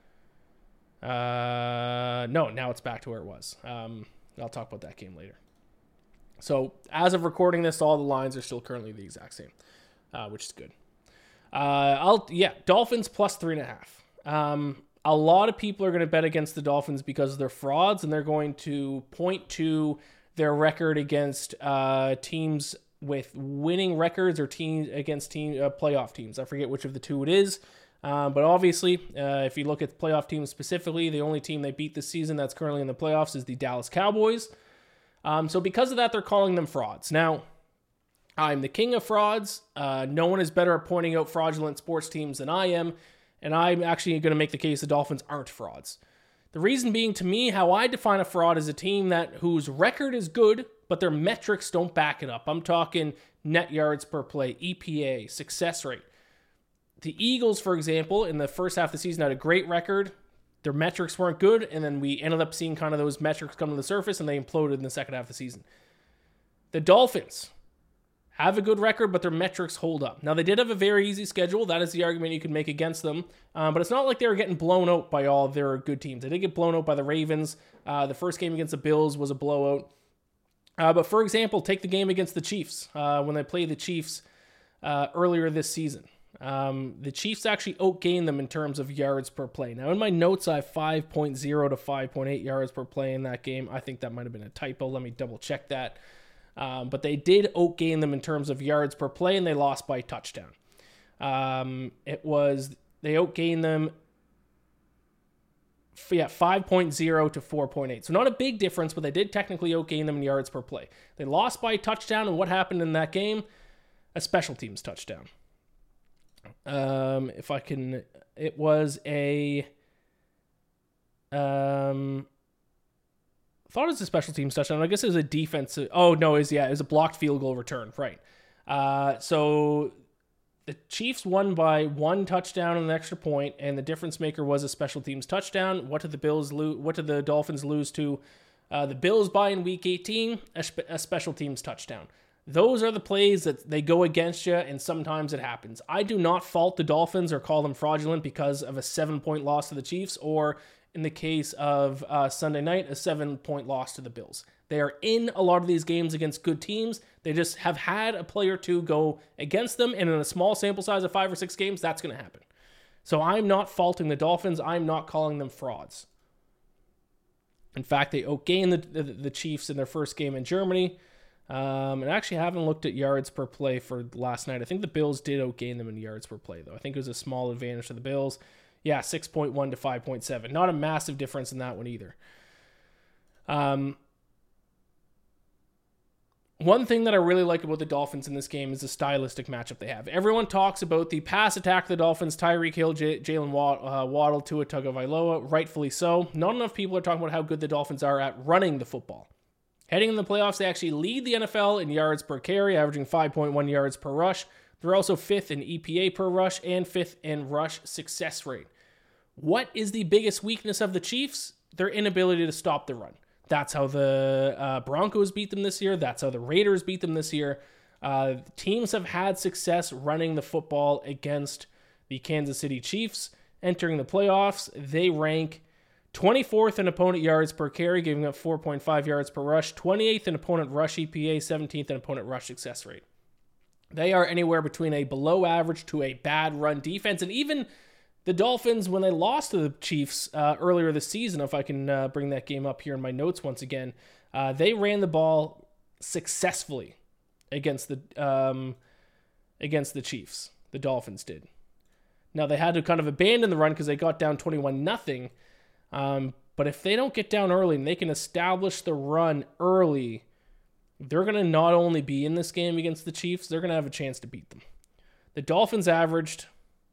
Speaker 3: Uh, no, now it's back to where it was. Um, I'll talk about that game later. So as of recording this, all the lines are still currently the exact same. uh, which is good. Uh, I'll yeah, Dolphins plus three and a half. Um, a lot of people are going to bet against the Dolphins because they're frauds, and they're going to point to their record against uh, teams with winning records or teams against team uh, playoff teams. I forget which of the two it is, uh, but obviously, uh, if you look at playoff teams specifically, the only team they beat this season that's currently in the playoffs is the Dallas Cowboys. Um, so because of that, they're calling them frauds. Now, I'm the king of frauds. Uh, no one is better at pointing out fraudulent sports teams than I am, and I'm actually going to make the case the Dolphins aren't frauds. The reason being, to me, how I define a fraud is a team that whose record is good, but their metrics don't back it up. I'm talking net yards per play, E P A, success rate. The Eagles, for example, in the first half of the season had a great record. Their metrics weren't good, and then we ended up seeing kind of those metrics come to the surface, and they imploded in the second half of the season. The Dolphins have a good record, but their metrics hold up. Now, they did have a very easy schedule. That is the argument you could make against them. Um, but it's not like they were getting blown out by all of their good teams. They did get blown out by the Ravens. Uh, the first game against the Bills was a blowout. Uh, but for example, take the game against the Chiefs uh, when they played the Chiefs uh, earlier this season. Um, the Chiefs actually outgained them in terms of yards per play. Now, in my notes, I have five point oh to five point eight yards per play in that game. I think that might have been a typo. Let me double check that. Um, but they did outgain them in terms of yards per play, and they lost by a touchdown. Um, it was, they outgained them, yeah, five point oh to four point eight. So not a big difference, but they did technically outgain them in yards per play. They lost by a touchdown, and what happened in that game? A special teams touchdown. Um, if I can, it was a, um, I thought it was a special teams touchdown. I guess it was a defensive. Oh, no, it was, yeah, it was a blocked field goal return. Right. Uh, so the Chiefs won by one touchdown and an extra point, and the difference maker was a special teams touchdown. What did the Bills lose? What did the Dolphins lose to? Uh, the Bills by in week eighteen, a, spe- a special teams touchdown. Those are the plays that they go against you, and sometimes it happens. I do not fault the Dolphins or call them fraudulent because of a seven-point loss to the Chiefs, or in the case of uh, Sunday night, a seven-point loss to the Bills. They are in a lot of these games against good teams. They just have had a play or two go against them, and in a small sample size of five or six games, that's going to happen. So I'm not faulting the Dolphins. I'm not calling them frauds. In fact, they outgained the, the, the Chiefs in their first game in Germany. Um, and I actually haven't looked at yards per play for last night. I think the Bills did outgain them in yards per play, though. I think it was a small advantage to the Bills. Yeah, six point one to five point seven. Not a massive difference in that one either. Um, one thing that I really like about the Dolphins in this game is the stylistic matchup they have. Everyone talks about the pass attack of the Dolphins, Tyreek Hill, J- Jalen Waddle, uh, Waddle, Tua Tagovailoa, rightfully so. Not enough people are talking about how good the Dolphins are at running the football. Heading in the playoffs, they actually lead the N F L in yards per carry, averaging five point one yards per rush. They're also fifth in E P A per rush and fifth in rush success rate. What is the biggest weakness of the Chiefs? Their inability to stop the run. That's how the uh, Broncos beat them this year. That's how the Raiders beat them this year. Uh, teams have had success running the football against the Kansas City Chiefs. Entering the playoffs, they rank twenty-fourth in opponent yards per carry, giving up four point five yards per rush, twenty-eighth in opponent rush E P A, seventeenth in opponent rush success rate. They are anywhere between a below average to a bad run defense, and even the Dolphins, when they lost to the Chiefs uh, earlier this season, if I can uh, bring that game up here in my notes once again, uh, they ran the ball successfully against the um, against the Chiefs. The Dolphins did. Now, they had to kind of abandon the run because they got down twenty-one nothing. Um, but if they don't get down early and they can establish the run early, they're going to not only be in this game against the Chiefs, they're going to have a chance to beat them. The Dolphins averaged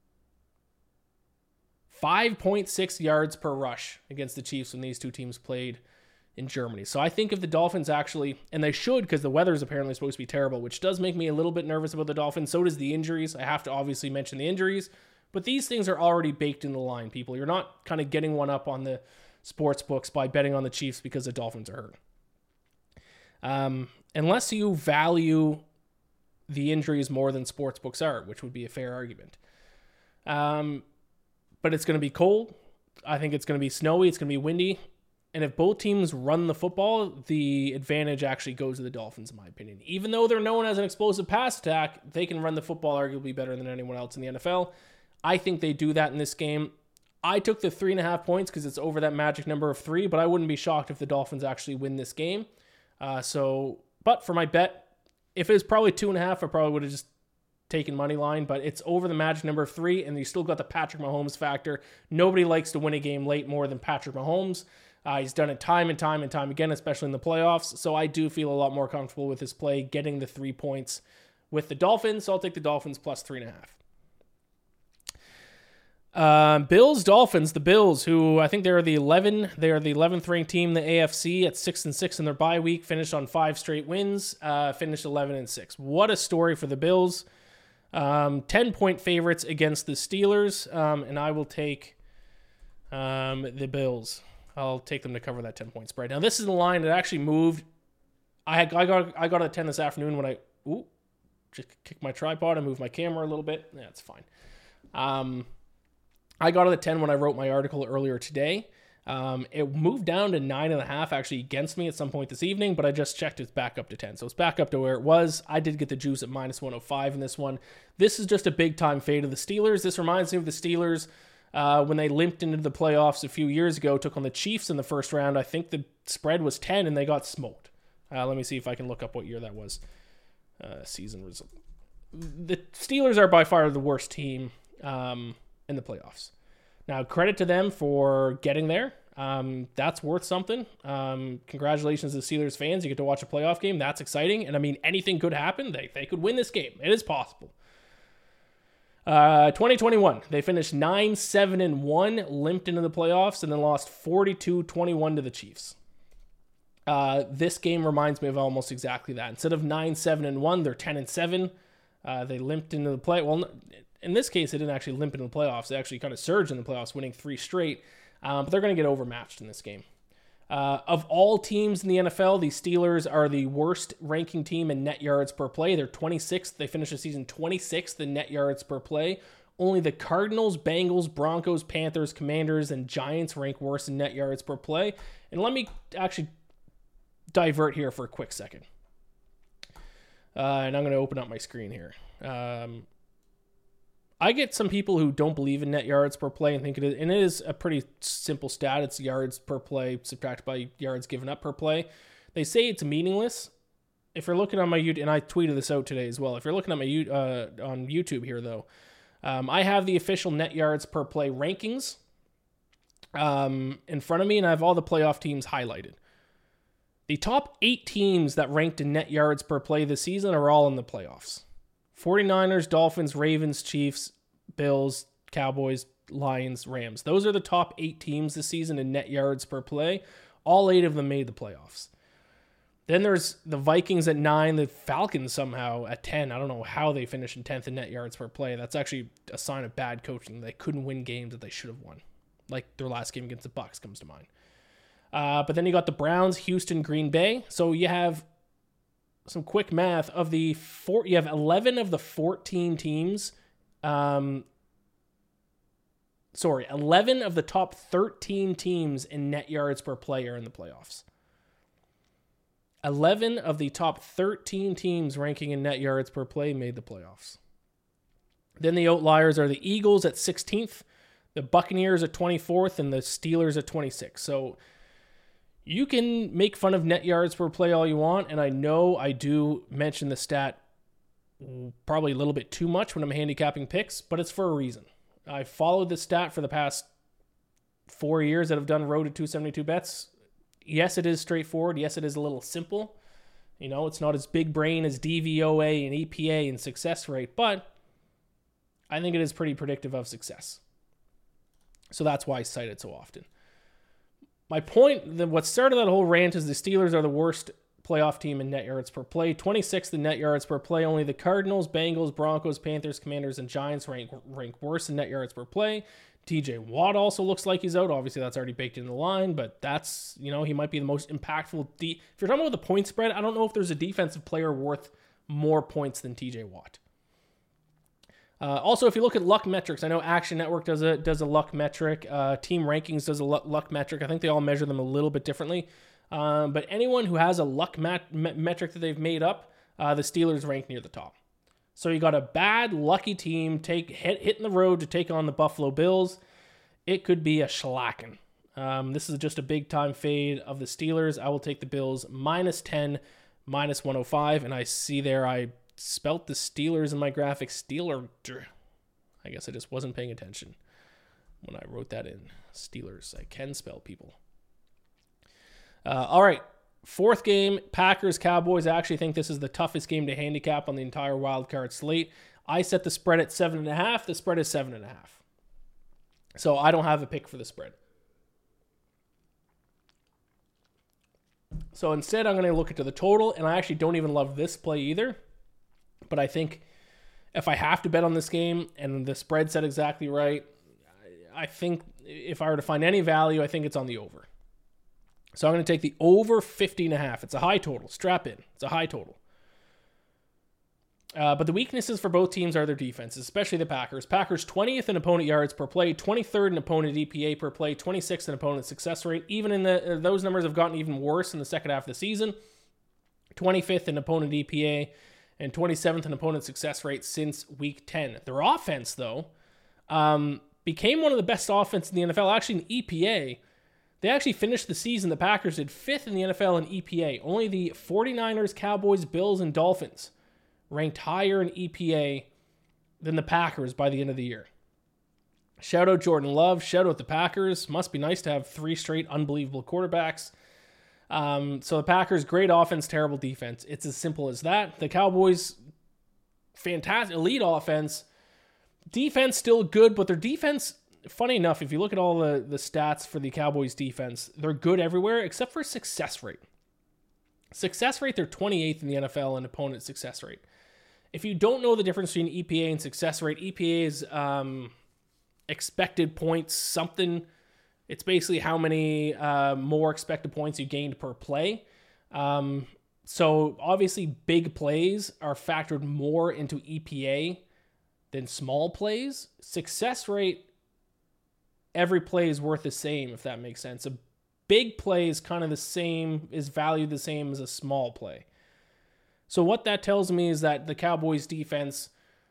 Speaker 3: five point six yards per rush against the Chiefs when these two teams played in Germany. So I think if the Dolphins actually, and they should because the weather is apparently supposed to be terrible, which does make me a little bit nervous about the Dolphins. So does the injuries. I have to obviously mention the injuries. But these things are already baked in the line, people. You're not kind of getting one up on the sports books by betting on the Chiefs because the Dolphins are hurt. Um, unless you value the injuries more than sports books are, which would be a fair argument. Um, but it's going to be cold. I think it's going to be snowy. It's going to be windy. And if both teams run the football, the advantage actually goes to the Dolphins, in my opinion. Even though they're known as an explosive pass attack, they can run the football arguably better than anyone else in the N F L. I think they do that in this game. I took the three and a half points because it's over that magic number of three, but I wouldn't be shocked if the Dolphins actually win this game. Uh, so, but for my bet, if it was probably two and a half, I probably would have just taken money line, but it's over the magic number of three, and you still got the Patrick Mahomes factor. Nobody likes to win a game late more than Patrick Mahomes. Uh, he's done it time and time and time again, especially in the playoffs. So I do feel a lot more comfortable with his play, getting the three points with the Dolphins. So I'll take the Dolphins plus three and a half. Uh, Bills, Dolphins, the Bills, who I think they're the eleven, they are the eleventh ranked team in the A F C at six and six in their bye week, finished on five straight wins, uh, finished eleven and six. What a story for the Bills. Um, ten point favorites against the Steelers, um, and I will take um, the Bills. I'll take them to cover that ten point spread. Now, this is the line that actually moved. I had, I got I got a ten this afternoon when I ooh, just kicked my tripod and moved my camera a little bit. Yeah, it's fine. Um, I got it at ten when I wrote my article earlier today. Um, it moved down to nine and a half actually against me at some point this evening, but I just checked it's back up to ten. So it's back up to where it was. I did get the juice at minus one oh five in this one. This is just a big time fade of the Steelers. This reminds me of the Steelers uh, when they limped into the playoffs a few years ago, took on the Chiefs in the first round. I think the spread was ten and they got smoked. Uh, let me see if I can look up what year that was. Uh, season result. The Steelers are by far the worst team um, in the playoffs. Now, credit to them for getting there. Um, that's worth something. Um, congratulations to the Steelers fans. You get to watch a playoff game. That's exciting. And I mean, anything could happen. They they could win this game. It is possible. Uh, twenty twenty-one, they finished nine seven and one, limped into the playoffs, and then lost forty-two twenty-one to the Chiefs. Uh, this game reminds me of almost exactly that. Instead of nine seven and one, they're ten and seven. Uh, they limped into the play. Well, in this case, they didn't actually limp into the playoffs. They actually kind of surged in the playoffs, winning three straight. Um, but they're going to get overmatched in this game. Uh, of all teams in the N F L, the Steelers are the worst ranking team in net yards per play. They're twenty-sixth. They finished the season twenty-sixth in net yards per play. Only the Cardinals, Bengals, Broncos, Panthers, Commanders, and Giants rank worse in net yards per play. And let me actually divert here for a quick second. Uh, and I'm going to open up my screen here. Um, I get some people who don't believe in net yards per play and think it is, and it is a pretty simple stat. It's yards per play subtracted by yards given up per play. They say it's meaningless. If you're looking on my YouTube, and I tweeted this out today as well. If you're looking at my uh, on YouTube here, though, um, I have the official net yards per play rankings um, in front of me, and I have all the playoff teams highlighted. The top eight teams that ranked in net yards per play this season are all in the playoffs. forty-niners, Dolphins, Ravens, Chiefs, Bills, Cowboys, Lions, Rams. Those are the top eight teams this season in net yards per play. All eight of them made the playoffs. Then there's the Vikings at nine, the Falcons somehow at ten. I don't know how they finished in tenth in net yards per play. That's actually a sign of bad coaching. They couldn't win games that they should have won. Like their last game against the Bucs comes to mind. Uh, but then you got the Browns, Houston, Green Bay. So you have some quick math of the four. You have eleven of the fourteen teams. Um, sorry, eleven of the top thirteen teams in net yards per play are in the playoffs. eleven of the top thirteen teams ranking in net yards per play made the playoffs. Then the outliers are the Eagles at sixteenth, the Buccaneers at twenty-fourth, and the Steelers at twenty-sixth. So you can make fun of net yards per play all you want, and I know I do mention the stat probably a little bit too much when I'm handicapping picks, but it's for a reason. I've followed this stat for the past four years that I've done Road to two seventy-two bets. Yes, it is straightforward. Yes, it is a little simple. You know, it's not as big brain as D V O A and E P A and success rate, but I think it is pretty predictive of success. So that's why I cite it so often. My point, the, what started that whole rant is the Steelers are the worst playoff team in net yards per play. twenty-sixth in net yards per play. Only the Cardinals, Bengals, Broncos, Panthers, Commanders, and Giants rank, rank worse in net yards per play. T J Watt also looks like he's out. Obviously, that's already baked in the line, but that's, you know, he might be the most impactful. De- if you're talking about the point spread, I don't know if there's a defensive player worth more points than T J Watt. Uh, also, if you look at luck metrics, I know Action Network does a does a luck metric. Uh, Team Rankings does a luck, luck metric. I think they all measure them a little bit differently. Um, but anyone who has a luck mat- metric that they've made up, uh, the Steelers rank near the top. So you got a bad, lucky team take hit, hitting the road to take on the Buffalo Bills. It could be a shellacking. Um, this is just a big-time fade of the Steelers. I will take the Bills minus ten, minus one oh five. And I see there I spelt the Steelers in my graphic. Steeler. I guess I just wasn't paying attention when I wrote that in. Steelers. I can spell people. Uh, all right. Fourth game, Packers, Cowboys. I actually think this is the toughest game to handicap on the entire wild card slate. I set the spread at seven and a half. The spread is seven and a half. So I don't have a pick for the spread. So instead, I'm going to look into the total, and I actually don't even love this play either. But I think if I have to bet on this game and the spread set exactly right, I think if I were to find any value, I think it's on the over. So I'm going to take the over fifty and a half. It's a high total. Strap in. It's a high total. Uh, but the weaknesses for both teams are their defenses, especially the Packers. Packers twentieth in opponent yards per play, twenty-third in opponent E P A per play, twenty-sixth in opponent success rate. Even in the uh, those numbers have gotten even worse in the second half of the season. twenty-fifth in opponent E P A and twenty-seventh in opponent success rate since week ten. Their offense, though, um, became one of the best offenses in the N F L. Actually, in E P A, they actually finished the season, the Packers did fifth in the N F L in E P A. Only the 49ers, Cowboys, Bills, and Dolphins ranked higher in E P A than the Packers by the end of the year. Shout out Jordan Love. Shout out the Packers. Must be nice to have three straight unbelievable quarterbacks. Um, so the Packers, great offense, terrible defense. It's as simple as that. The Cowboys, fantastic, elite offense. Defense still good, but their defense, funny enough, if you look at all the, the stats for the Cowboys defense, they're good everywhere except for success rate. Success rate, they're twenty-eighth in the N F L in opponent success rate. If you don't know the difference between E P A and success rate, E P A is um, expected points, something. It's basically how many uh, more expected points you gained per play. Um, so obviously big plays are factored more into E P A than small plays. Success rate, every play is worth the same, if that makes sense. A big play is kind of the same, is valued the same as a small play. So what that tells me is that the Cowboys defense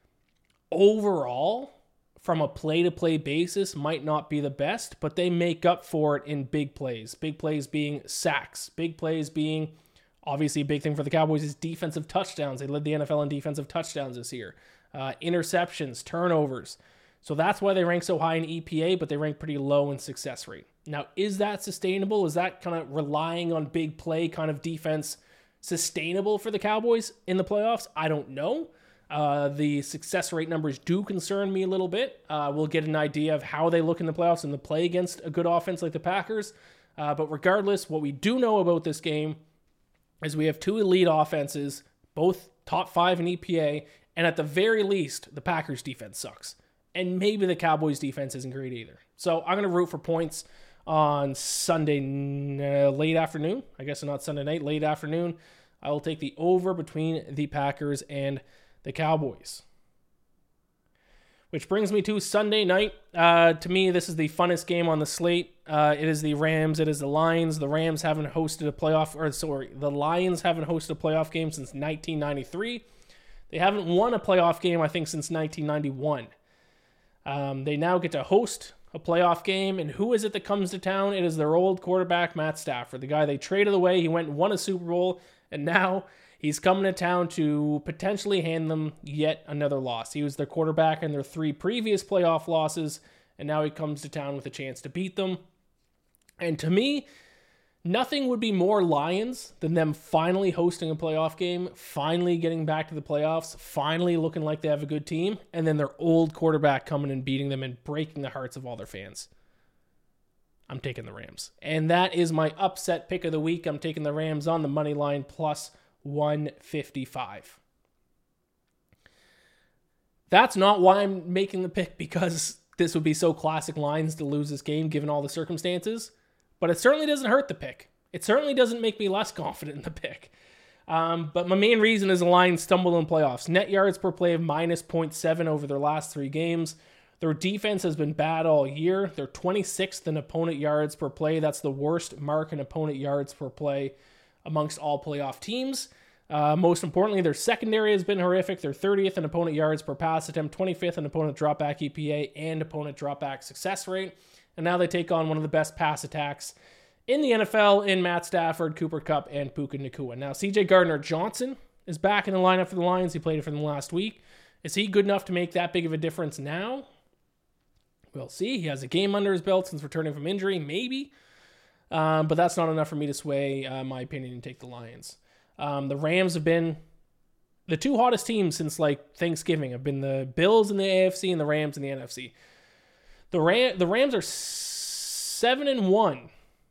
Speaker 3: overall, from a play-to-play basis, might not be the best, but they make up for it in big plays. Big plays being sacks. Big plays being, obviously a big thing for the Cowboys is defensive touchdowns. They led the N F L in defensive touchdowns this year. Uh, interceptions, turnovers. So that's why they rank so high in E P A, but they rank pretty low in success rate. Now, is that sustainable? Is that kind of relying on big play kind of defense sustainable for the Cowboys in the playoffs? I don't know. Uh, the success rate numbers do concern me a little bit. Uh, we'll get an idea of how they look in the playoffs and the play against a good offense like the Packers. Uh, but regardless, what we do know about this game is we have two elite offenses, both top five in E P A, and at the very least, the Packers defense sucks. And maybe the Cowboys defense isn't great either. So I'm going to root for points on Sunday uh, late afternoon. I guess not Sunday night, late afternoon. I will take the over between the Packers and the Cowboys. Which brings me to Sunday night. Uh, to me, this is the funnest game on the slate. Uh, it is the Rams. It is the Lions. The Rams haven't hosted a playoff, or sorry, the Lions haven't hosted a playoff game since nineteen ninety-three. They haven't won a playoff game, I think, since nineteen ninety-one. Um, they now get to host a playoff game, and who is it that comes to town? It is their old quarterback, Matt Stafford, the guy they traded away. He went and won a Super Bowl, and now he's coming to town to potentially hand them yet another loss. He was their quarterback in their three previous playoff losses, and now he comes to town with a chance to beat them. And to me, nothing would be more Lions than them finally hosting a playoff game, finally getting back to the playoffs, finally looking like they have a good team, and then their old quarterback coming and beating them and breaking the hearts of all their fans. I'm taking the Rams. And that is my upset pick of the week. I'm taking the Rams on the money line plus one fifty-five. That's not why I'm making the pick, because this would be so classic Lions to lose this game given all the circumstances. But it certainly doesn't hurt the pick. It certainly doesn't make me less confident in the pick. Um, but my main reason is the Lions stumble in playoffs. Net yards per play of minus zero point seven over their last three games. Their defense has been bad all year. They're twenty-sixth in opponent yards per play. That's the worst mark in opponent yards per play amongst all playoff teams. Uh, most importantly, their secondary has been horrific. They're thirtieth in opponent yards per pass attempt, twenty-fifth in opponent dropback E P A, and opponent dropback success rate. And now they take on one of the best pass attacks in the N F L in Matt Stafford, Cooper Kupp, and Puka Nacua. Now, C J Gardner-Johnson is back in the lineup for the Lions. He played it for them last week. Is he good enough to make that big of a difference now? We'll see. He has a game under his belt since returning from injury, maybe. Um, but that's not enough for me to sway uh, my opinion and take the Lions. Um, the Rams have been the two hottest teams since like Thanksgiving. Have been the Bills in the A F C and the Rams in the N F C. The Ram the Rams are seven and one.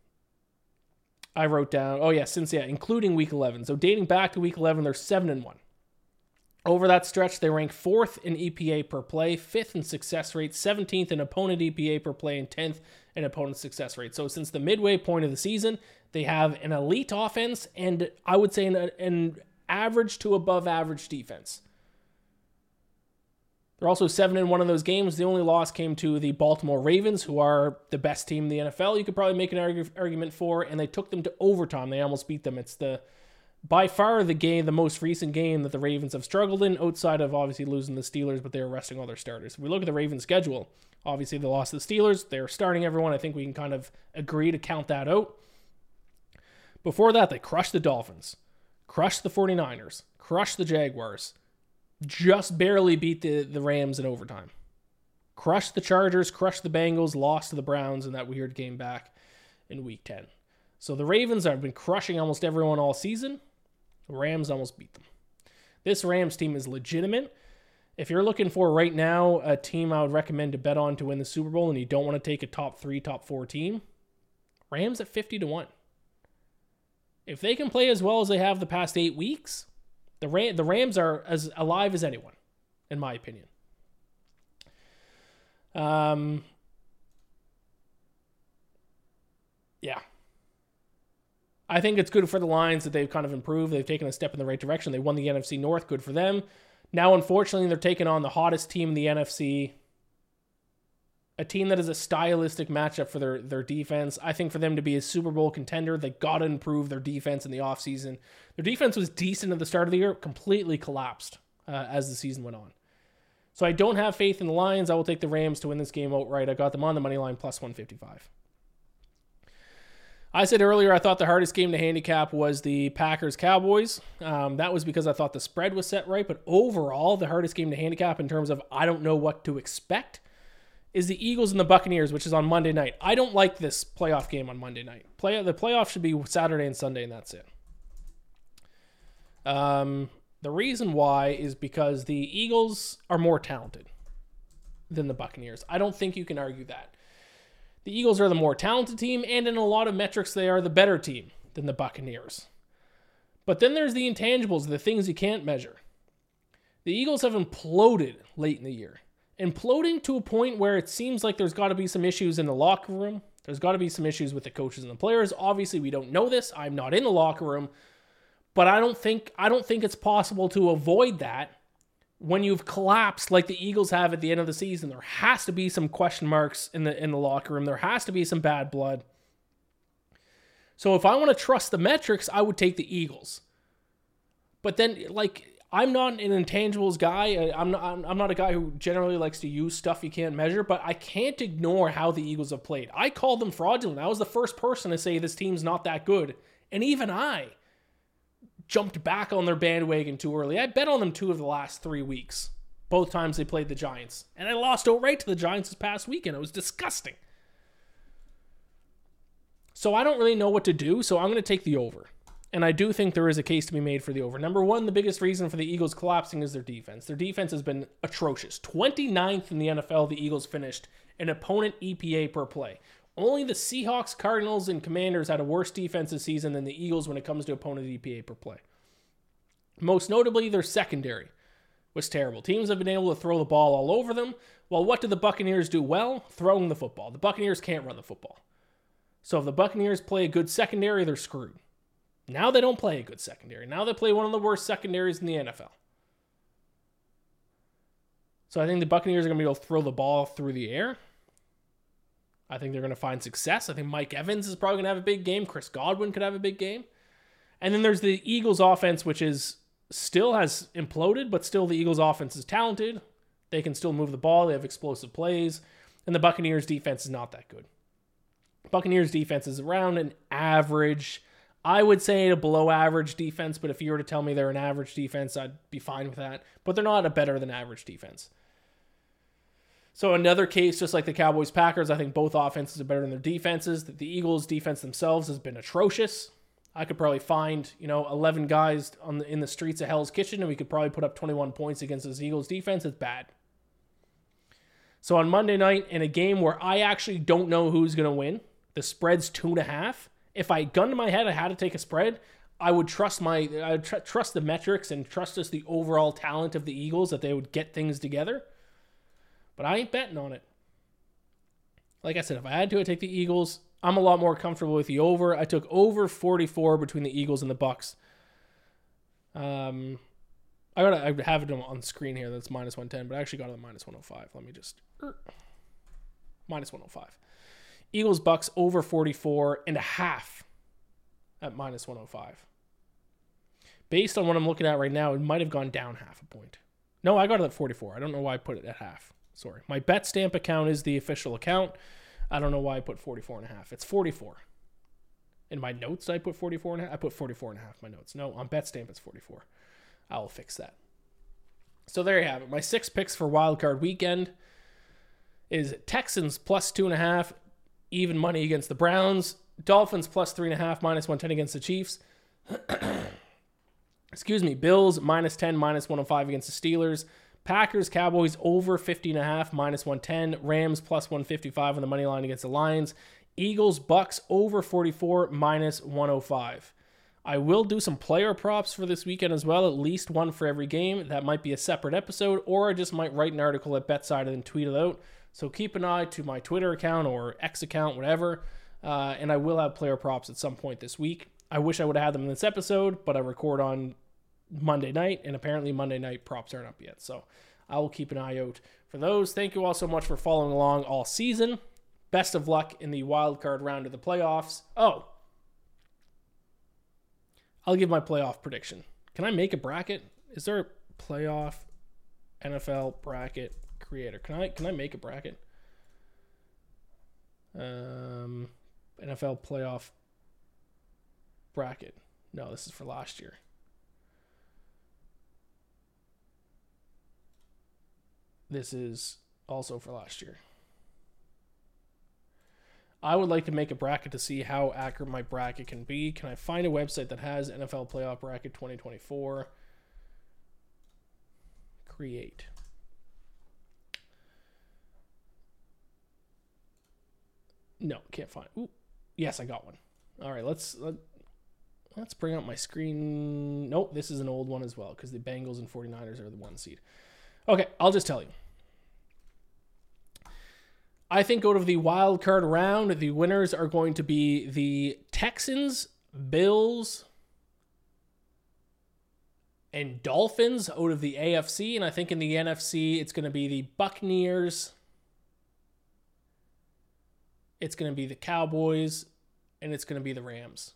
Speaker 3: I wrote down. Oh yeah, since yeah, including Week eleven. So dating back to Week eleven, they're seven and one. Over that stretch, they rank fourth in E P A per play, fifth in success rate, seventeenth in opponent E P A per play, and tenth in opponent success rate. So since the midway point of the season, they have an elite offense and I would say an, an average to above average defense. They're also seven in one of those games. The only loss came to the Baltimore Ravens, who are the best team in the N F L. You could probably make an argue, argument for, and they took them to overtime. They almost beat them. It's the by far the game, the most recent game that the Ravens have struggled in, outside of obviously losing the Steelers, but they're resting all their starters. If we look at the Ravens' schedule, obviously they lost to the Steelers. They're starting everyone. I think we can kind of agree to count that out. Before that, they crushed the Dolphins, crushed the 49ers, crushed the Jaguars, just barely beat the, the Rams in overtime. Crushed the Chargers, crushed the Bengals, lost to the Browns in that weird game back in Week ten. So the Ravens have been crushing almost everyone all season. The Rams almost beat them. This Rams team is legitimate. If you're looking for right now a team I would recommend to bet on to win the Super Bowl and you don't want to take a top three, top four team, Rams at fifty to one. If they can play as well as they have the past eight weeks, the Ram- the Rams are as alive as anyone, in my opinion. Um, yeah. I think it's good for the Lions that they've kind of improved. They've taken a step in the right direction. They won the N F C North. Good for them. Now, unfortunately, they're taking on the hottest team in the N F C. A team that is a stylistic matchup for their, their defense. I think for them to be a Super Bowl contender, they got to improve their defense in the offseason. Their defense was decent at the start of the year, completely collapsed uh, as the season went on. So I don't have faith in the Lions. I will take the Rams to win this game outright. I got them on the money line plus one fifty-five. I said earlier I thought the hardest game to handicap was the Packers-Cowboys. Um, that was because I thought the spread was set right. But overall, the hardest game to handicap in terms of I don't know what to expect is the Eagles and the Buccaneers, which is on Monday night. I don't like this playoff game on Monday night. Play The playoff should be Saturday and Sunday, and that's it. Um, the reason why is because the Eagles are more talented than the Buccaneers. I don't think you can argue that. The Eagles are the more talented team, and in a lot of metrics, they are the better team than the Buccaneers. But then there's the intangibles, the things you can't measure. The Eagles have imploded late in the year. Imploding to a point where it seems like there's got to be some issues in the locker room. There's got to be some issues with the coaches and the players. Obviously, we don't know this. I'm not in the locker room. But I don't think I don't think it's possible to avoid that when you've collapsed like the Eagles have at the end of the season. There has to be some question marks in the in the locker room. There has to be some bad blood. So if I want to trust the metrics, I would take the Eagles. But then, like, I'm not an intangibles guy. I'm not, I'm not a guy who generally likes to use stuff you can't measure, but I can't ignore how the Eagles have played. I called them fraudulent. I was the first person to say this team's not that good. And even I jumped back on their bandwagon too early. I bet on them two of the last three weeks. Both times they played the Giants. And I lost outright to the Giants this past weekend. It was disgusting. So I don't really know what to do, so I'm going to take the over. And I do think there is a case to be made for the over. Number one, the biggest reason for the Eagles collapsing is their defense. Their defense has been atrocious. twenty-ninth in the N F L, the Eagles finished in opponent E P A per play. Only the Seahawks, Cardinals, and Commanders had a worse defense this season than the Eagles when it comes to opponent E P A per play. Most notably, their secondary was terrible. Teams have been able to throw the ball all over them. Well, what do the Buccaneers do well? Throwing the football. The Buccaneers can't run the football. So if the Buccaneers play a good secondary, they're screwed. Now they don't play a good secondary. Now they play one of the worst secondaries in the N F L. So I think the Buccaneers are going to be able to throw the ball through the air. I think they're going to find success. I think Mike Evans is probably going to have a big game. Chris Godwin could have a big game. And then there's the Eagles offense, which is still has imploded, but still the Eagles offense is talented. They can still move the ball. They have explosive plays. And the Buccaneers defense is not that good. Buccaneers defense is around an average, I would say a below average defense, but if you were to tell me they're an average defense, I'd be fine with that. But they're not a better than average defense. So another case, just like the Cowboys-Packers, I think both offenses are better than their defenses. The Eagles' defense themselves has been atrocious. I could probably find, you know, eleven guys on the, in the streets of Hell's Kitchen, and we could probably put up twenty-one points against this Eagles defense. It's bad. So on Monday night, in a game where I actually don't know who's going to win, the spread's two and a half. If I gun to my head, I had to take a spread, I would trust my, I would tr- trust the metrics and trust just the overall talent of the Eagles that they would get things together. But I ain't betting on it. Like I said, if I had to, I'd take the Eagles. I'm a lot more comfortable with the over. I took over forty-four between the Eagles and the Bucks. Um, I got I have it on screen here. That's minus one ten, but I actually got it at minus one oh five. Let me just er, minus one oh five. Eagles Bucks over forty-four and a half at minus one oh five. Based on what I'm looking at right now, it might have gone down half a point. No, I got it at forty-four. I don't know why I put it at half. Sorry. My BetStamp account is the official account. I don't know why I put forty-four and a half. It's forty-four. In my notes, I put forty-four and a half. I put forty-four and a half in my notes. No, on BetStamp, it's forty-four. I will fix that. So there you have it. My six picks for Wildcard Weekend is Texans plus two and a half, even money against the Browns. Dolphins plus three and a half, minus one ten against the Chiefs. Excuse me. Bills minus ten, minus one oh five against the Steelers. Packers, Cowboys over fifty and a half, minus one ten. Rams plus one fifty-five on the money line against the Lions. Eagles, Bucks over forty-four, minus one oh five. I will do some player props for this weekend as well, at least one for every game. That might be a separate episode, or I just might write an article at BetSide and then tweet it out. So keep an eye to my Twitter account or X account, whatever, uh, and I will have player props at some point this week. I wish I would have had them in this episode, but I record on Monday night, and apparently Monday night props aren't up yet. So I will keep an eye out for those. Thank you all so much for following along all season. Best of luck in the wild card round of the playoffs. Oh, I'll give my playoff prediction. Can I make a bracket? Is there a playoff N F L bracket creator? Can I can I make a bracket? Um, N F L playoff bracket. No, this is for last year. This is also for last year. I would like to make a bracket to see how accurate my bracket can be. Can I find a website that has N F L Playoff Bracket twenty twenty-four? Create. No, can't find. Ooh, yes, I got one. All right, let's let, let's bring up my screen. Nope, this is an old one as well because the Bengals and forty-niners are the one seed. Okay, I'll just tell you. I think out of the wild card round, the winners are going to be the Texans, Bills, and Dolphins out of the A F C. And I think in the N F C, it's going to be the Buccaneers, it's going to be the Cowboys, and it's going to be the Rams.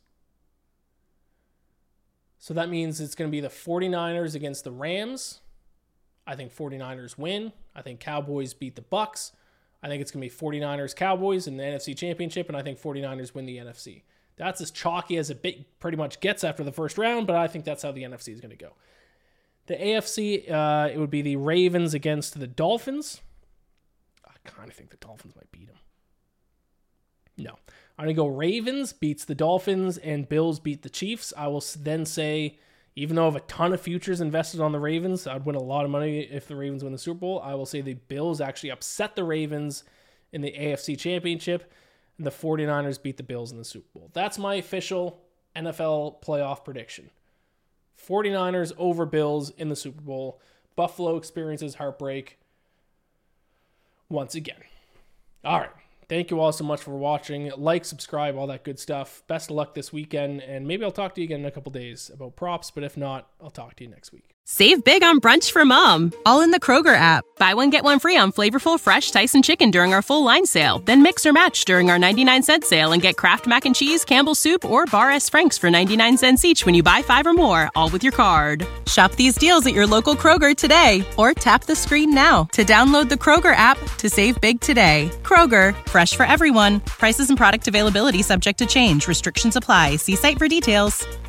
Speaker 3: So that means it's going to be the forty-niners against the Rams. I think forty-niners win. I think Cowboys beat the Bucks. I think it's going to be forty-niners Cowboys in the N F C Championship, and I think forty-niners win the N F C. That's as chalky as it bit, pretty much gets after the first round, but I think that's how the N F C is going to go. The A F C, uh, it would be the Ravens against the Dolphins. I kind of think the Dolphins might beat them. No. I'm going to go Ravens beats the Dolphins and Bills beat the Chiefs. I will then say, even though I have a ton of futures invested on the Ravens, I'd win a lot of money if the Ravens win the Super Bowl. I will say the Bills actually upset the Ravens in the A F C Championship, and the forty-niners beat the Bills in the Super Bowl. That's my official N F L playoff prediction. forty-niners over Bills in the Super Bowl. Buffalo experiences heartbreak once again. All right. Thank you all so much for watching. Like, subscribe, all that good stuff. Best of luck this weekend, and maybe I'll talk to you again in a couple days about props, but if not, I'll talk to you next week.
Speaker 2: Save big on brunch for mom, all in the Kroger app. Buy one, get one free on flavorful, fresh Tyson chicken during our full line sale. Then mix or match during our ninety-nine cent sale and get Kraft Mac and Cheese, Campbell's Soup, or Bar S. Frank's for ninety-nine cents each when you buy five or more, all with your card. Shop these deals at your local Kroger today, or tap the screen now to download the Kroger app to save big today. Kroger, fresh for everyone. Prices and product availability subject to change. Restrictions apply. See site for details.